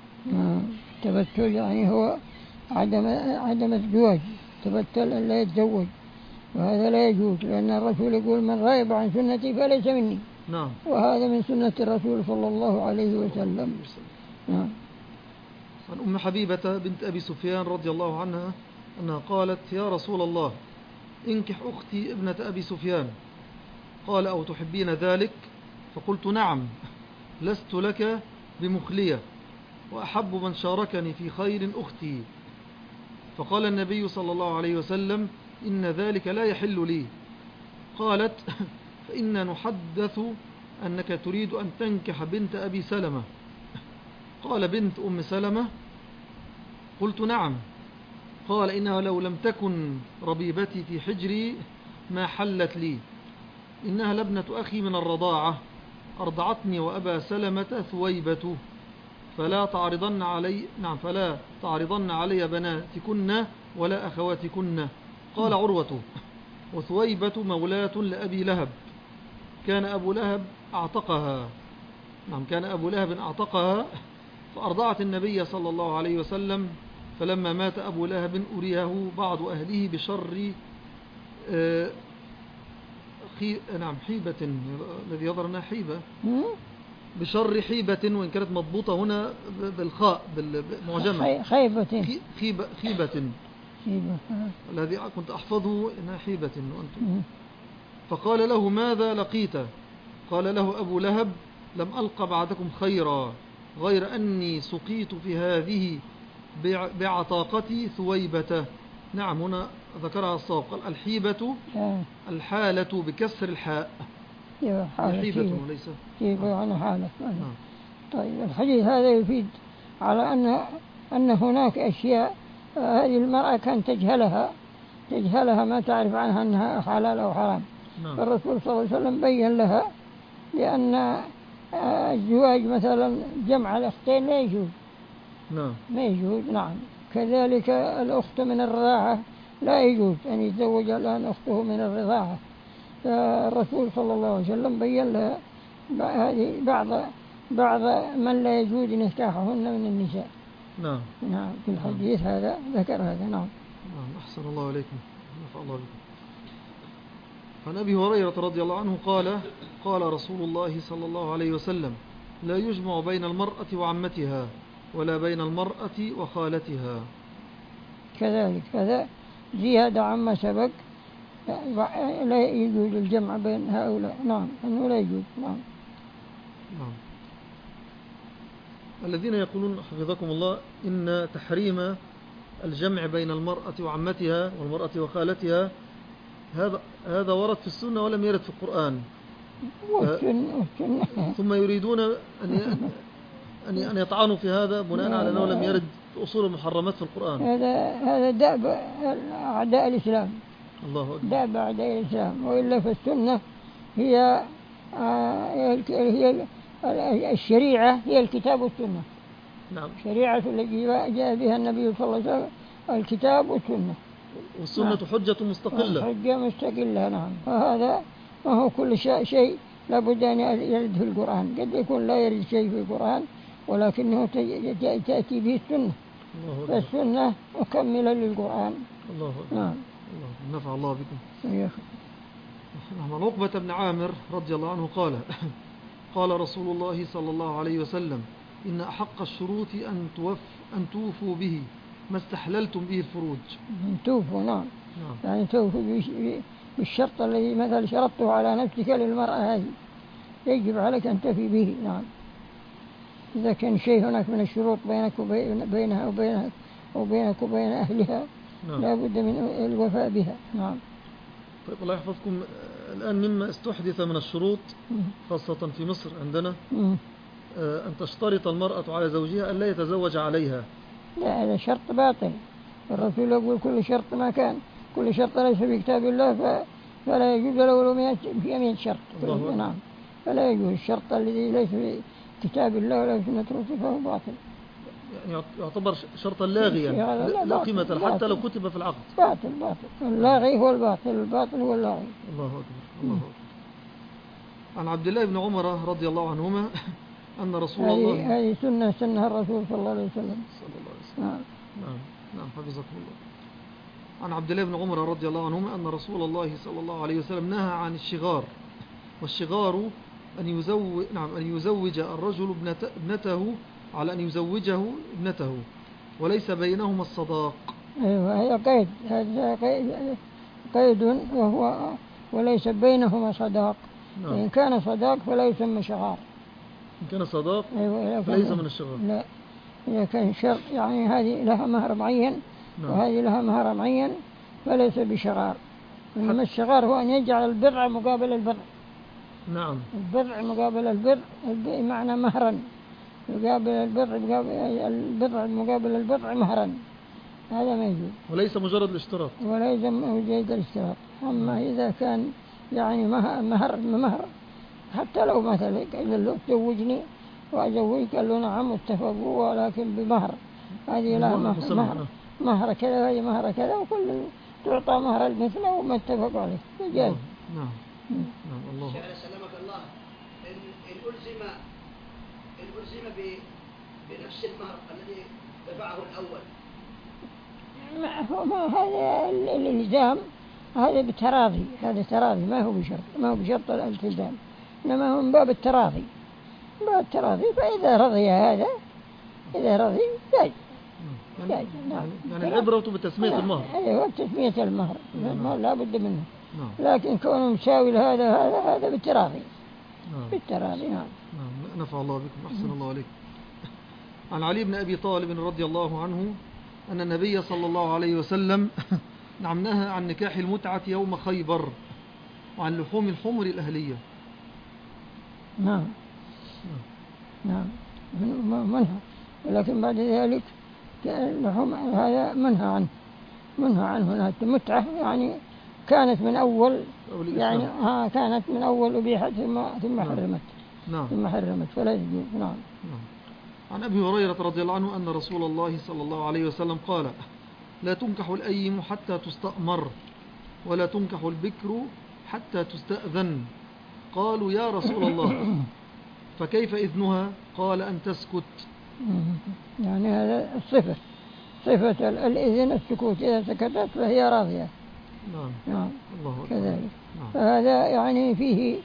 التبتل يعني هو عدم عدم الزواج، تبتل أن لا يتزوج، وهذا لا يجوز، لأن الرسول يقول: من رغب عن سنتي فليس مني. نعم. وهذا من سنة الرسول صلى الله عليه وسلم. نعم. عن أم حبيبة بنت أبي سفيان رضي الله عنها أنها قالت: يا رسول الله، انكح أختي ابنة أبي سفيان. قال: أو تحبين ذلك؟ فقلت: نعم، لست لك بمخلية، وأحب من شاركني في خير أختي. فقال النبي صلى الله عليه وسلم: إن ذلك لا يحل لي. قالت: فإن نحدث أنك تريد أن تنكح بنت أبي سلمة. قال: بنت أم سلمة؟ قلت: نعم. قال: إنها لو لم تكن ربيبتي في حجري ما حلت لي، إنها لابنة أخي من الرضاعة، أرضعتني وأبا سلمة ثويبة، فلا تعرضن علي نعم فلا تعرضن علي بناتكن ولا أخواتكن. قال عروة: وثويبة مولاة لأبي لهب، كان أبو لهب أعتقها نعم كان أبو لهب أعتقها فأرضعت النبي صلى الله عليه وسلم، فلما مات أبو لهب أريه بعض أهله بشر آه خي... نعم حيبة، الذي يظهر أنها حيبة، بشر حيبة، وإن كانت مضبوطة هنا بالخاء بالمعجمة، خيبة خيبة خيبة الذي كنت أحفظه إنها حيبة وأنتم. فقال له: ماذا لقيت؟ قال له أبو لهب: لم ألق بعدكم خيرا، غير أني سقيت في هذه بعطاقتي ثويبة. نعم، هنا ذكرها الصواب، قال: الحيبة الحالة بكسر الحاء، حيبة وليس حيبة يعني حالة. طيب، الحديث هذا يفيد على أن أن هناك أشياء هذه المرأة كانت تجهلها تجهلها ما تعرف عنها أنها حلال أو حرام. نعم. الرسول صلى الله عليه وسلم بين لها، لأن الزواج مثلا جمع الأختين لا يجوز. نعم. ما يجوز. نعم. كذلك الأخت من الرضاعة لا يجوز أن يتزوج الآن أخته من الرضاعة. فالرسول صلى الله عليه وسلم بين لها هذه بعض بعض من لا يجوز نكاحهن من النساء. نعم. نعم. في الحديث نعم. هذا ذكر هذا. نعم. نعم. أحسن الله عليكم، نفع الله بكم. عن أبي هريرة رضي الله عنه قال: قال رسول الله صلى الله عليه وسلم: لا يجمع بين المرأة وعمتها ولا بين المرأة وخالتها. كذلك هذا زيادة عما سبق، لا يجوز الجمع بين هؤلاء. نعم، أنه لا يجوز. نعم. نعم. الذين يقولون حفظكم الله إن تحريم الجمع بين المرأة وعمتها والمرأة وخالتها هذا هذا ورد في السنة ولم يرد في القرآن. ثم يريدون أن أن يطعنوا في هذا بناء على أنه لم يرد أصول المحرمات في القرآن. هذا هذا دأب أعداء الإسلام. الله أكبر. دأب أعداء الإسلام. وإلا في السنة هي هي الشريعة، هي الكتاب والسنة. نعم. الشريعة التي جاء بها النبي صلى الله عليه وسلم الكتاب والسنة. والسنة نعم. حجة مستقلة. حجة مستقلة. نعم. فهذا ما هو كل شيء لابد أن يرد في القرآن. قد يكون لا يرد شيء في القرآن ولكنه تأتي به السنة. فالسنة مكملة للقرآن. الله أكبر. نعم. الله نفع الله بكم. يا نعم. عقبة بن عامر رضي الله عنه قال: قال رسول الله صلى الله عليه وسلم: إن أحق الشروط أن توف أن توفوا به ما استحللتم به الفروج. أن توفوا. نعم. نعم. يعني توفوا بالشرط الذي مثلا شرطه على نفسك للمرأة هذه، يجب عليك أن تفي به. نعم. إذا كان شيء هناك من الشروط بينك وبينها وبينك وبينك وبين أهلها، نعم. لا بد من الوفاء بها. نعم. طيب، الله يحفظكم. الآن مما استحدث من الشروط خاصة في مصر عندنا أن تشترط المرأة على زوجها أن لا يتزوج عليها. لا، هذا شرط باطل. الرسول يقول كل شرط ما كان كل شرط ليس في كتاب الله فلا يجوز له ولو مئة شرط. نعم، فلا يجوز الشرط الذي ليس في كتاب الله ولا في سنة الرسول فهو باطل. يعني يعتبر شرطا لاغيا لا قيمة له حتى لو كتب في العقد. باطل باطل. اللاغي هو الباطل، الباطل هو اللاغي. الله أكبر الله أكبر. عن عبد الله بن عمر رضي الله عنهما أن رسول الله، هذه سنة سنها الرسول صلى الله عليه وسلم. صلى الله عليه وسلم. نعم نعم نعم حفظكم الله. عن عبد الله بن عمر رضي الله عنهما أن رسول الله صلى الله عليه وسلم نهى عن الشغار، والشغار أن يزوج نعم أن يزوج الرجل ابنته على أن يزوجه ابنته وليس بينهما الصداق. أيوة، هذا قيد، هذا قيد, قيد وهو وليس بينهما صداق. نعم. إن كان صداق فلا يسمى شغار. إن كان صداق أيوة فليس من الشغار. لا، إذا كان شرط يعني هذه لها مهر معين. نعم. وهذه لها مهر معين فليس بشغار. إنما الشغار هو أن يجعل البضع مقابل البضع. نعم، البضع مقابل البضع معنى مهرا، مقابل البضع مقابل البضع مقابل البضع مهرا، هذا ما يجوز. وليس مجرد الاشتراط. وليس مجرد الاشتراط. أما إذا كان يعني مهر مهر حتى لو مثلا قال له تزوجني وأزوجك، قال له نعم اتفقوا ولكن بمهر، هذه لا مهر مهر, مهر كذا وهي مهر كذا وكل تعطى مهر المثل وما اتفقوا عليه جاز. نعم نعم الله. شيخ سلمك الله، إن إن ألزم إن ألزم بنفس المهر الذي دفعه الأول، ما ما هذا الالتزام هذا بتراضي، هذا تراضي ما هو بشرط، ما هو بشرط الالتزام، إنما هو من باب التراضي، باب التراضي. فإذا رضي هذا إذا رضي جاز. يعني, يعني العبرة بتسمية المهر. أيوة، تسمية المهر، المهر لا بد منه. لكن كونه مساوي لهذا هذا هذا بالتراضي. بالتراضي. نعم. نعم، نفع الله بكم، أحسن الله عليكم. عن علي بن أبي طالب رضي الله عنه أن النبي صلى الله عليه وسلم نعم نهى عن نكاح المتعة يوم خيبر وعن لحوم الحمر الأهلية. نعم نعم منها، ولكن بعد ذلك لحوم هذا منهى عنه، منهى عنه. المتعة يعني كانت من أول يعني ها كانت من أول أبيحت ثم ثم حرمت. نعم. ثم حرمت فلا يجوز. نعم. نعم. عن أبي هريرة رضي الله عنه أن رسول الله صلى الله عليه وسلم قال: لا تنكح الأيم حتى تستأمر ولا تنكح البكر حتى تستأذن. قالوا يا رسول الله فكيف إذنها؟ قال أن تسكت. يعني هذا الصفة، صفة الإذن السكوت، إذا سكتت فهي راضية. نعم. نعم. الله كذلك. نعم. فهذا يعني فيه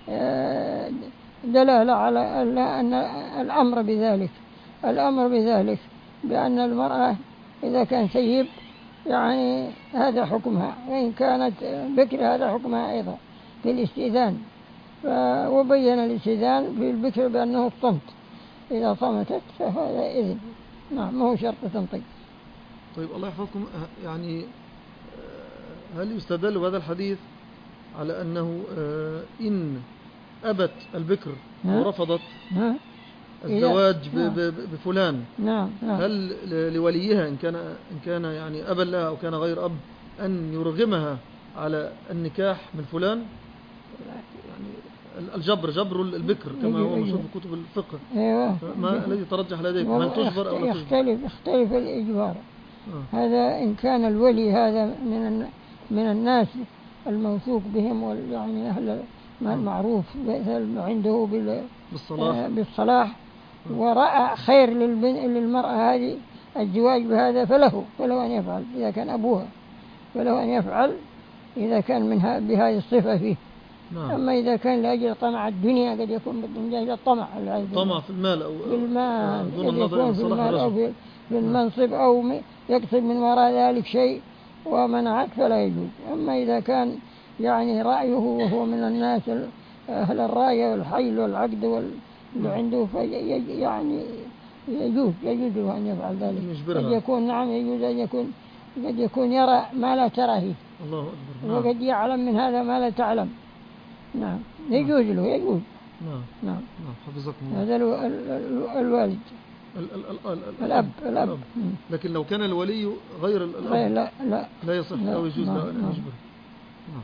دلالة على أن الأمر بذلك، الأمر بذلك بأن المرأة إذا كان سيب يعني هذا حكمها، وإن كانت بكر هذا حكمها أيضا في الاستئذان. وبين الاستئذان في البكر بأنه الصمت، إذا صمتت فهذا إذن. نعم، ما هو شرط تنطق. طيب الله يحفظكم، يعني هل يستدل بهذا الحديث على أنه إن أبت البكر ورفضت الزواج بفلان، نعم نعم. هل لوليها إن كان إن كان يعني أبا لها أو كان غير أب أن يرغمها على النكاح من فلان؟ يعني الجبر جبر البكر كما هو مشهور في كتب الفقه. أيوة. ما الذي ترجح لديكم، هل تجبر أو لا تجبر؟ يختلف يختلف الإجبار. آه. هذا إن كان الولي هذا من من الناس الموثوق بهم ويعني أهل المعروف عنده بالصلاح, بالصلاح ورأى خير للمرأة هذه الزواج بهذا فله فله أن يفعل إذا كان أبوها، فله أن يفعل إذا كان منها بهذه الصفة فيه. نعم. أما إذا كان لأجل طمع الدنيا قد يكون من أجل الطمع طمع في المال أو في المال، دون النظر في المال أو في المنصب أو يقصد من وراء ذلك شيء ومنعك فلا يجوز. أما إذا كان يعني رأيه وهو من الناس أهل الرأي والحيل والعقد واللي عنده يعني يجوز يجوز له أن يفعل ذلك. قد يكون نعم يجوز أن يكون قد يكون يرى ما لا تراه، الله أكبر. وقد يعلم من هذا ما لا تعلم. نعم يجوز له يجوز. نعم نعم نعم حفظكم الله. هذا الو- ال- ال- الوالد ال- ال- ال- ال- الأب الأب مم. لكن لو كان الولي غير ال- غير الأب لا لا لا يصح لا، أو يجوز نعم، له أن نعم. يجبر. نعم.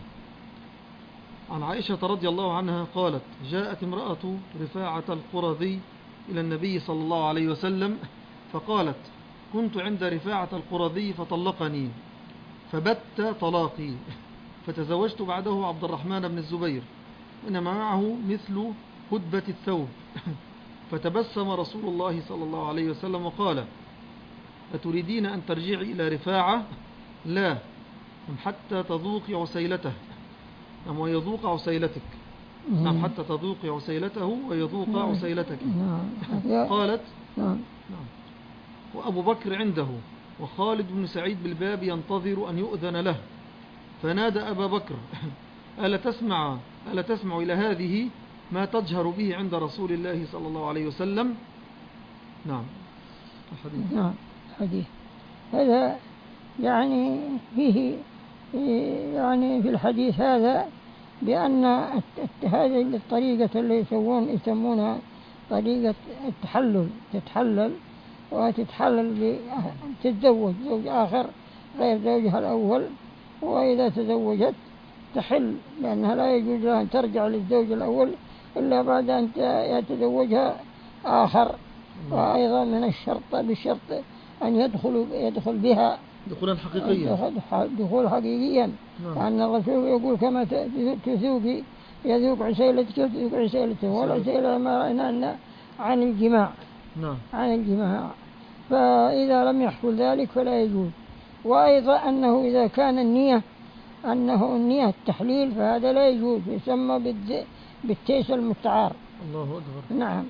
عن عائشة رضي الله عنها قالت: جاءت امرأة رفاعة القرظي إلى النبي صلى الله عليه وسلم فقالت: كنت عند رفاعة القرظي فطلقني فبت طلاقي فتزوجت بعده عبد الرحمن بن الزبير وإنما معه مثل هدبة الثوب فتبسم رسول الله صلى الله عليه وسلم وقال: أتريدين أن ترجعي إلى رفاعة؟ لا، حتى تذوقي عسيلته نعم ويذوق عسيلتك. نعم حتى تذوقي عسيلته ويذوق عسيلتك. نعم. قالت: نعم. نعم. وأبو بكر عنده وخالد بن سعيد بالباب ينتظر أن يؤذن له فنادى أبا بكر: ألا تسمع ألا تسمع إلى هذه ما تجهر به عند رسول الله صلى الله عليه وسلم. نعم الحديث. نعم حديث هذا يعني فيه يعني في الحديث هذا بأن هذه الطريقة اللي يسوون يسمونها طريقة التحلل، تتحلل وتتحلل تتزوج زوج آخر غير زوجها الأول، وإذا تزوجت تحل لأنها لا يجوز لها أن ترجع للزوج الأول إلا بعد أن يتزوجها آخر. وأيضا من الشرط بالشرط أن يدخل يدخل بها دخولا حقيقيا دخول حقيقيا. لأن الرسول يقول كما تذوقي يذوق عسيلتك وتذوق عسيلته، والعسيلة ما رأينا عن الجماع. نعم. عن الجماع. فإذا لم يحصل ذلك فلا يجوز. وأيضا أنه إذا كان النية أنه النية التحليل فهذا لا يجوز، يسمى بالتيس المستعار. الله أكبر. نعم.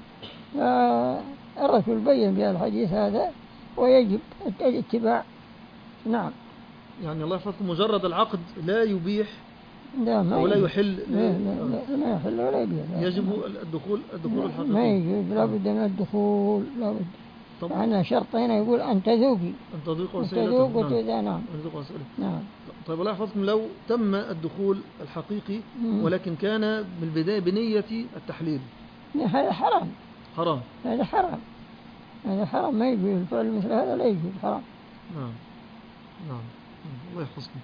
الرسول بين بهذا الحديث هذا ويجب الاتباع. نعم. يعني الله يحفظكم مجرد العقد لا يبيح لا ما ولا يحل. لا لا, لا ما يحل ولا يبيح. يجب الدخول الدخول الحقيقي. ما يجوز، لا بد من الدخول، لا بد. أنا شرط هنا يقول أن تذوقي أن تذوق وسيلته. تذوق وتذوق. نعم. نعم. طيب الله يحفظكم لو تم الدخول الحقيقي ولكن كان بالبداية بنية التحليل هذا حرام. حرام. هذا حرام. هذا حرام ما يجوز الفعل مثل هذا، لا يجوز، حرام. نعم. نعم. الله يحفظكم.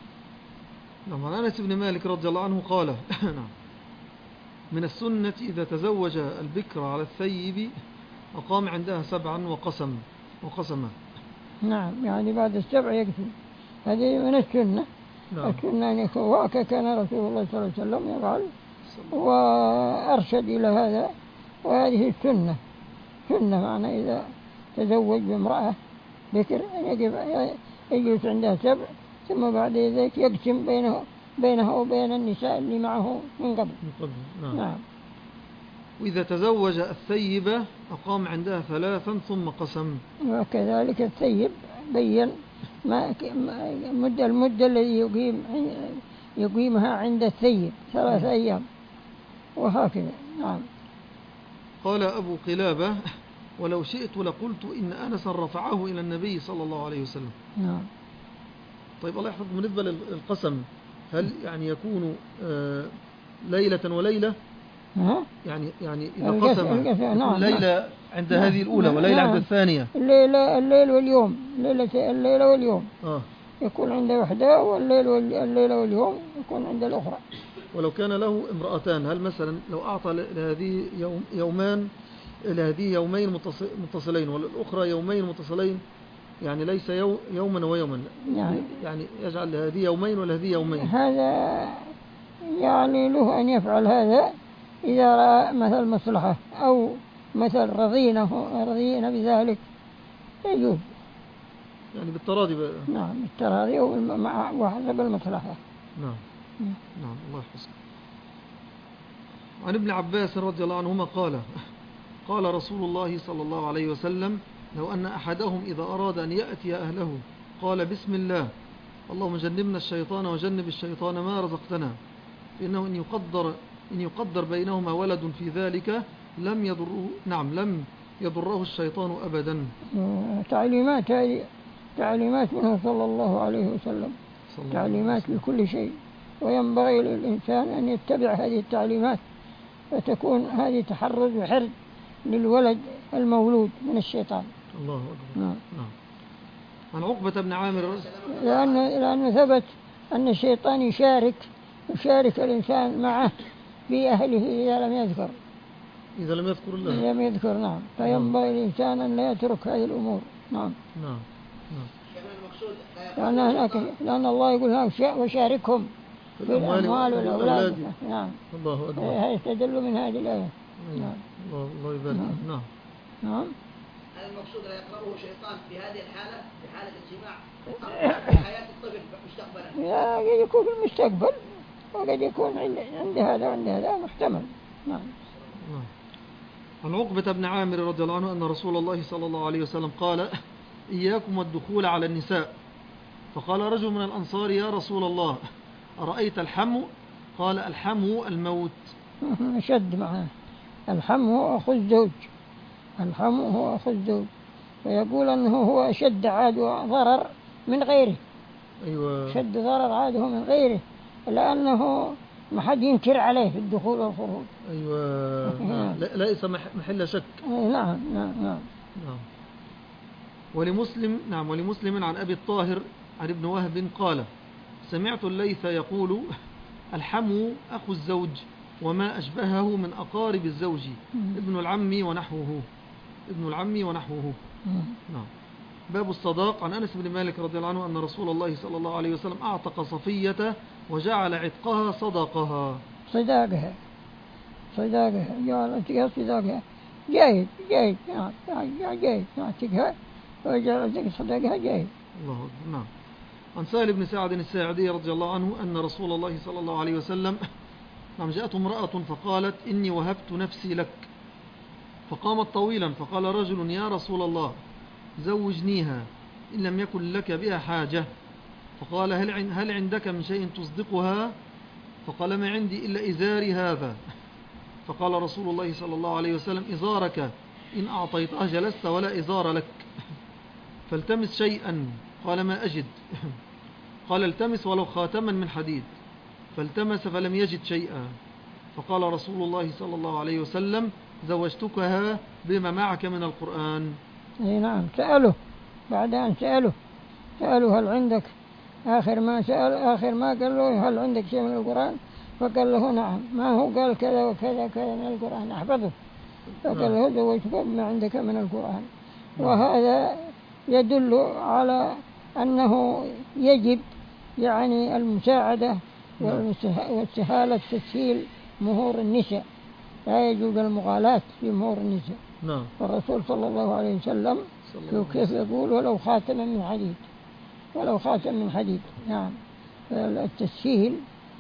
نعم. عن أنس بن مالك رضي الله عنه قال: نعم من السنة إذا تزوج البكر على الثيب أقام عندها سبعا وقسم وقسما. نعم يعني بعد السبع يقسم، هذه من السنة. نعم. السنة أن يكون وهكذا كان رسول الله صلى الله عليه وسلم يفعل وأرشد إلى هذا، وهذه السنة. سنة معنى إذا تزوج بامرأة بكر يجلس عندها سبع ثم بعد ذلك يقسم بينه بينه وبين النساء اللي معه من قبل. من قبل. نعم. نعم. وإذا تزوج الثيبة أقام عندها ثلاثا ثم قسم. وكذلك الثيب بين ما مدة المدة الذي يقيم يقيمها عند الثيب ثلاثة أيام وهكذا. نعم. قال أبو قلابة: ولو شئت لقلت إن أنس رفعه إلى النبي صلى الله عليه وسلم. نعم. طيب الله يحفظ بالنسبة للقسم هل يعني يكون آه ليلة وليلة؟ ها؟ يعني يعني إذا قسم نعم. ليلة عند نعم. هذه الأولى وليلة نعم. عند الثانية. الليلة الليل واليوم، ليلة الليلة واليوم. آه. يكون عند وحدة، والليل والليلة واليوم يكون عند الأخرى. ولو كان له امرأتان هل مثلا لو أعطى لهذه يوم يومان لهذه يومين متصلين وللأخرى يومين متصلين، يعني ليس يو يوما ويوما، يعني, يعني يجعل لهذه يومين ولهذه يومين. هذا يعني له أن يفعل هذا إذا رأى مثل مصلحة أو مثل رضينه رضينا بذلك يجوز. يعني بالتراضي بقى. نعم بالتراضي وحسب المصلحة. نعم. نعم الله يحفظك. عن ابن عباس رضي الله عنهما قال: قال رسول الله صلى الله عليه وسلم: لو أن أحدهم إذا أراد أن يأتي أهله قال بسم الله اللهم جنبنا الشيطان وجنب الشيطان ما رزقتنا، فإنه إن يقدر إن يقدر بينهما ولد في ذلك لم يضره نعم لم يضره الشيطان أبدا. تعليمات تعليمات منه صلى الله عليه وسلم، تعليمات لكل شيء. وينبغي للإنسان أن يتبع هذه التعليمات، وتكون هذه تحرز وحرز للولد المولود من الشيطان. الله أكبر. نعم. نعم. عن عقبة بن عامر لأنه, لأنه ثبت أن الشيطان يشارك يشارك الإنسان معه في أهله إذا لم يذكر إذا لم يذكر الله إذا لم يذكر. نعم. فينبغي الإنسان أن لا يترك هذه الأمور. نعم. نعم. لأن, هناك لأن الله يقول هناك وشاركهم في الأموال والأولاد. نعم. الله أكبر. هذا يستدل من هذه الآية. نعم. الله الله يبارك. نعم. نعم. هذا المقصود لا يقرأه شيطان في هذه الحالة، في حالة الجماع في حياة الطفل مستقبلا. قد يكون في المستقبل وقد يكون عند هذا وعند هذا محتمل. نعم. نعم. عن عقبة بن عامر رضي الله عنه أن رسول الله صلى الله عليه وسلم قال: إياكم والدخول على النساء. فقال رجل من الأنصار: يا رسول الله، أرأيت الحمو؟ قال: الحمو الموت. شد معه. الحمو هو أخو الزوج. الحمو هو أخو الزوج، ويقول أنه هو أشد عادو ضرر من غيره. أيوة. شد ضرر عاده من غيره، لأنه ما حد ينكر عليه في الدخول والخروج. أيوة. نعم. ليس محل شك. نعم نعم نعم. نعم. ولمسلم نعم ولمسلم عن أبي الطاهر عن ابن وهب قال: سمعت الليث يقول: الحمو أخو الزوج وما أشبهه من أقارب الزوج، ابن العم ونحوه ابن العم ونحوه. نعم. باب الصداق. عن أنس بن مالك رضي الله عنه أن رسول الله صلى الله عليه وسلم أعتق صفية وجعل عتقها صداقها. صداقها صداقها جعل عتقها صداقها. جيد جيد جيد عتقها وجعل عتقها صداقها. جيد. الله أكبر. نعم. عن سهل بن سعد الساعدي رضي الله عنه أن رسول الله صلى الله عليه وسلم نعم جاءته امرأة فقالت: إني وهبت نفسي لك. فقامت طويلا فقال رجل: يا رسول الله، زوجنيها إن لم يكن لك بها حاجة. فقال: هل هل عندك من شيء تصدقها؟ فقال: ما عندي إلا إزاري هذا. فقال رسول الله صلى الله عليه وسلم: إزارك إن أعطيته جلست ولا إزار لك، فالتمس شيئا. قال: ما أجد. قال: التمس ولو خاتما من حديد. فالتمس فلم يجد شيئا. فقال رسول الله صلى الله عليه وسلم: زوجتكها بما معك من القرآن. اي نعم. سأله بعد أن سأله سأله هل عندك، آخر ما سأل آخر ما قال له: هل عندك شيء من القرآن؟ فقال له: نعم. ما هو قال كذا وكذا كذا من القرآن أحفظه. فقال له: زوجتك بما عندك من القرآن. وهذا يدل على أنه يجب يعني المساعدة والسهالة تسهيل مهور النساء، لا يجوز المغالاة في مهور النساء. نعم. والرسول صلى الله عليه وسلم كيف يقول: ولو خاتما من حديد، ولو خاتم من حديد. نعم. التسهيل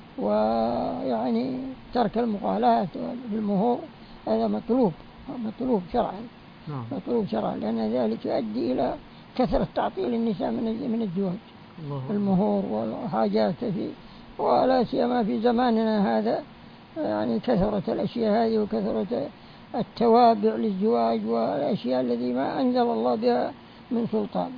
ويعني ترك المغالاة في المهور هذا مطلوب مطلوب شرعا. نعم. مطلوب شرعا، لأن ذلك يؤدي إلى كثرة تعطيل النساء من من الزواج. المهور والحاجات في، ولا سيما في زماننا هذا، يعني كثرت الأشياء هذه وكثرت التوابع للزواج والأشياء الذي ما أنزل الله بها من سلطان.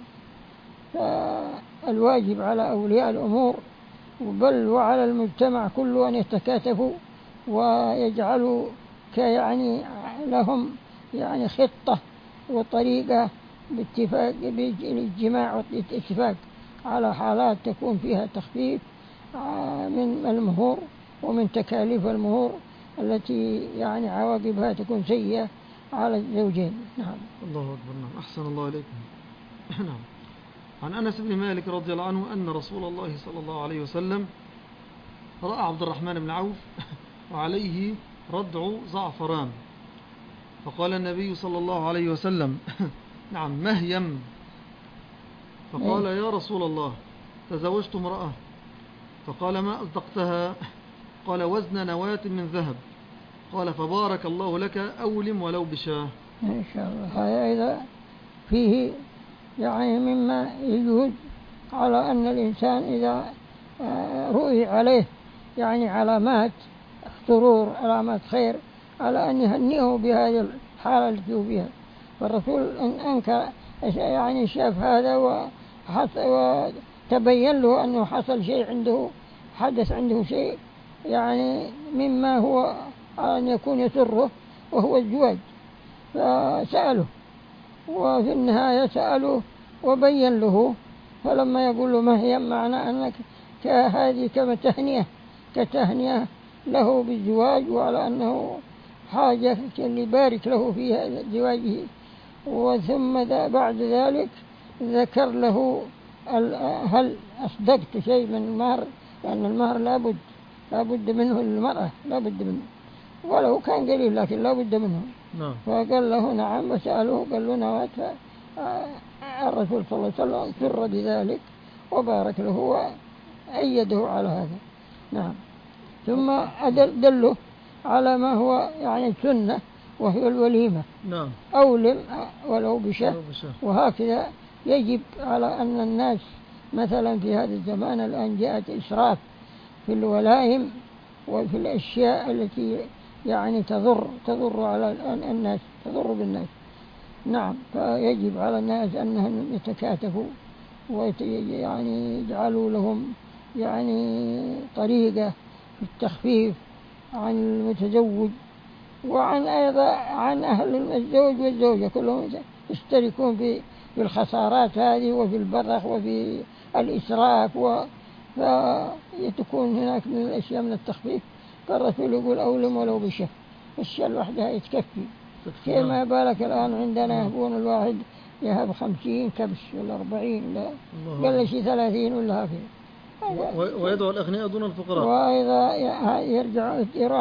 فالواجب على أولياء الأمور بل وعلى المجتمع كله أن يتكاتفوا ويجعلوا كيعني لهم يعني خطة وطريقة باتفاق بالاجتماع والاتفاق على حالات تكون فيها تخفيف من المهور ومن تكاليف المهور التي يعني عواقبها تكون سيئة على الزوجين. نعم. الله أكبر. نعم. أحسن الله إليكم. نعم. عن أنس بن مالك رضي الله عنه أن رسول الله صلى الله عليه وسلم رأى عبد الرحمن بن عوف وعليه ردع زعفران، فقال النبي صلى الله عليه وسلم: نعم مهيم. فقال: يا رسول الله، تزوجت امرأة. فقال: ما أصدقتها؟ قال: وزن نواة من ذهب. قال: فبارك الله لك، أولم ولو بشاه. إن شاء الله. هذا أيضا فيه يعني مما يجوز على أن الإنسان إذا رؤي عليه يعني علامات سرور علامات خير على أن يهنئه بهذه الحالة التي هو فيها. والرسول أنكر يعني شاف هذا وتبين له أنه حصل شيء عنده حدث عنده شيء يعني مما هو أن يكون يسره وهو الزواج، فسأله، وفي النهاية سأله وبين له، فلما يقول له ما هي معنى أنك هذه كما تهنية كتهنية له بالزواج، وعلى أنه حاجة اللي يبارك له في زواجه. وثم بعد ذلك ذكر له هل أصدقت شيء من المهر، لأن المهر لابد لابد منه للمرأة، لابد منه ولو كان قليل لكن لابد منه. نعم. فقال له نعم، وسأله قال له نوات. الرسول صلى الله عليه وسلم سر بذلك وبارك له وأيده على هذا. نعم. ثم دله على ما هو يعني سنة، وهي الوليمة. نعم. أولم ولو بشه. وهكذا يجب على أن الناس مثلا في هذا الزمان الآن جاءت إسراف في الولائم وفي الأشياء التي يعني تضر تضر على الناس، تضر بالناس. نعم. فيجب على الناس أنهم يتكاتفوا ويعني يجعلوا لهم يعني طريقة في التخفيف عن المتزوج، وعن أيضا عن أهل الزوج والزوجة كلهم يشتركون في الخسارات هذه وفي البرخ وفي الإسراف، ويتكون هناك من الأشياء من التخفيف. فالرسول يقول أولم ولو بشه، الشيء لوحدها يتكفي. كما بالك الآن عندنا يهبون الواحد يهب خمسين كبش ولا أربعين، لا قال شيء ثلاثين ولا هكذا، ويدعو الأغنياء دون الفقراء. وإذا يرجع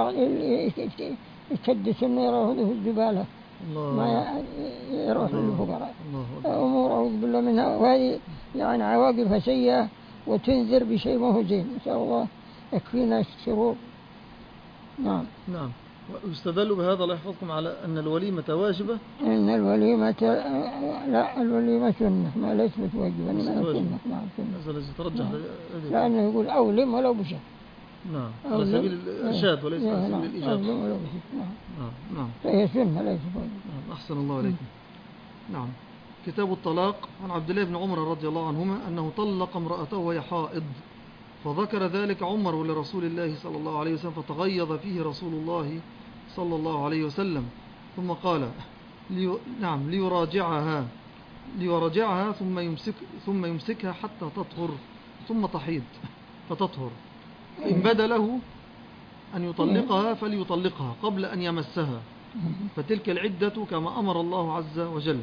يكدس إنه يروح في الزبالة، ما يروح للفقراء. أمور أعوذ بالله منها، وهذه يعني عواقبها سيئة وتنذر بشيء ما هو زين. إن شاء الله يكفينا الشرور. نعم. نعم. ويستدل بهذا الله يحفظكم على أن الوليمة واجبة. إن الوليمة لا، الوليمة سنة ما ليست واجبة، إنما سنة. نعم سنة. هذا الذي ترجح. لأنه يقول أولم ولو بشه. نعم. على سبيل الإرشاد وليس على سبيل الإيجاب. أولم ولو بشه. نعم. نعم. نعم. فهي سنة ليست واجبة. نعم. أحسن الله عليكم. نعم. كتاب الطلاق. عن عبد الله بن عمر رضي الله عنهما أنه طلق امرأته وهي حائض، فذكر ذلك عمر لرسول الله صلى الله عليه وسلم، فتغيظ فيه رسول الله صلى الله عليه وسلم، ثم قال لي نعم ليراجعها ليراجعها ثم يمسك ثم يمسكها حتى تطهر ثم تحيض فتطهر، إن بدا له أن يطلقها فليطلقها قبل أن يمسها، فتلك العدة كما أمر الله عز وجل.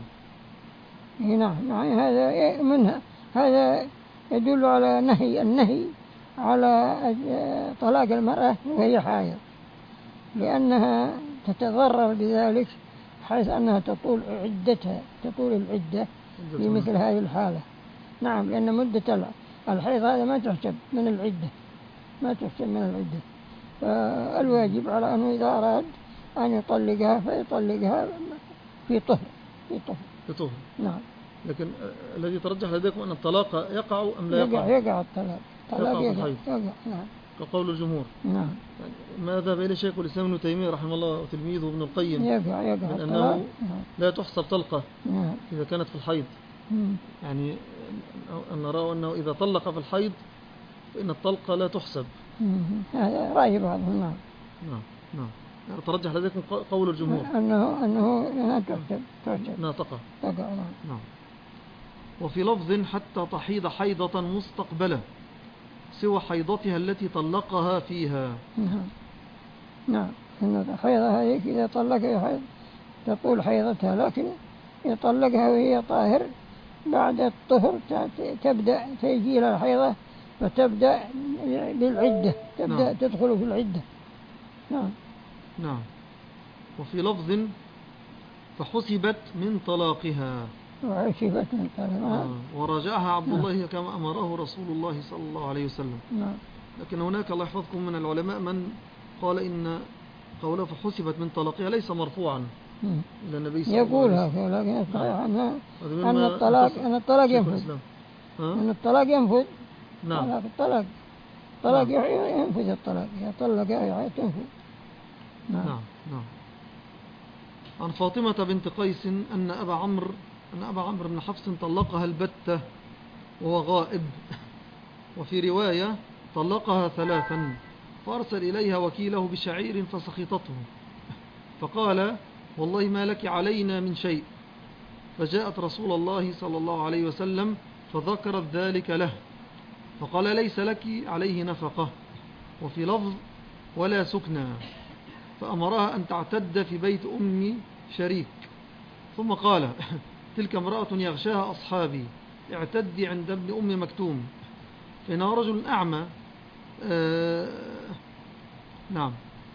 نعم. هذا منها هذا يدل على نهي النهي على طلاق المرأة وهي حائض، لأنها تتضرر بذلك، حيث أنها تطول عدتها تطول العدة لمثل هذه الحالة. نعم. لأن مدة الحيض هذا ما تحسب من العدة، ما تحسب من العدة. فالواجب على أنه إذا أراد أن يطلقها فيطلقها في طهر في طهر في طهر. نعم. لكن الذي ترجح لديكم أن الطلاق يقع أم لا يقع؟ يقع, يقع الطلاق. يقع, يقع, يقع. نعم. كقول الجمهور. نعم. ما ذهب إليه شيخ الإسلام ابن تيمية رحمه الله وتلميذه ابن القيم، يقع يقع من أنه لا تحسب طلقة نعم. إذا كانت في الحيض. مم. يعني أن نرى أنه إذا طلق في الحيض فإن الطلقة لا تحسب. هذا رأي بعضهم. نعم. نعم. نعم. يعني ترجح لديكم قول الجمهور أنه أنه لا تحسب تحسب لا تقع. تقع. نعم. نعم. وفي لفظ حتى تحيض حيضة مستقبلة سوى حيضتها التي طلقها فيها. نعم. نعم. إن الحيضة هذه إذا طلقها حيض تطول حيضتها، لكن يطلقها وهي طاهر بعد الطهر تبدأ تيجي إلى الحيضة فتبدأ بالعدة، تبدأ نعم. تدخل في العدة. نعم. نعم. وفي لفظ فحسبت من طلاقها وحسبت من طلاقها آه. ورجعها عبد الله نعم. كما أمره رسول الله صلى الله عليه وسلم. نعم. لكن هناك الله يحفظكم من العلماء من قال إن قوله فحسبت من طلاقها ليس مرفوعا إلى النبي صلى الله عليه وسلم. يقولها لكن الصحيح أن أن الطلاق أن الطلاق ينفذ أن الطلاق ينفذ. نعم. الطلاق الطلاق ينفذ الطلاق يطلق ينفذ. نعم. نعم. نعم. عن فاطمة بنت قيس أن أبا عمرو أن أبا عمرو بن حفص طلقها البتة وهو غائب، وفي رواية طلقها ثلاثا، فأرسل إليها وكيله بشعير فسخطته، فقال والله ما لك علينا من شيء. فجاءت رسول الله صلى الله عليه وسلم فذكرت ذلك له، فقال ليس لك عليه نفقة، وفي لفظ ولا سكنى، فأمرها أن تعتد في بيت أم شريك. ثم قال تلك امرأة يغشاها أصحابي، اعتدي عند ابن أم مكتوم، فإنه رجل أعمى. آه نعم،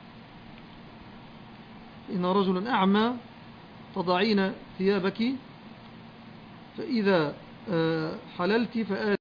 إن رجل أعمى تضعين ثيابك، فإذا آه حللت فآل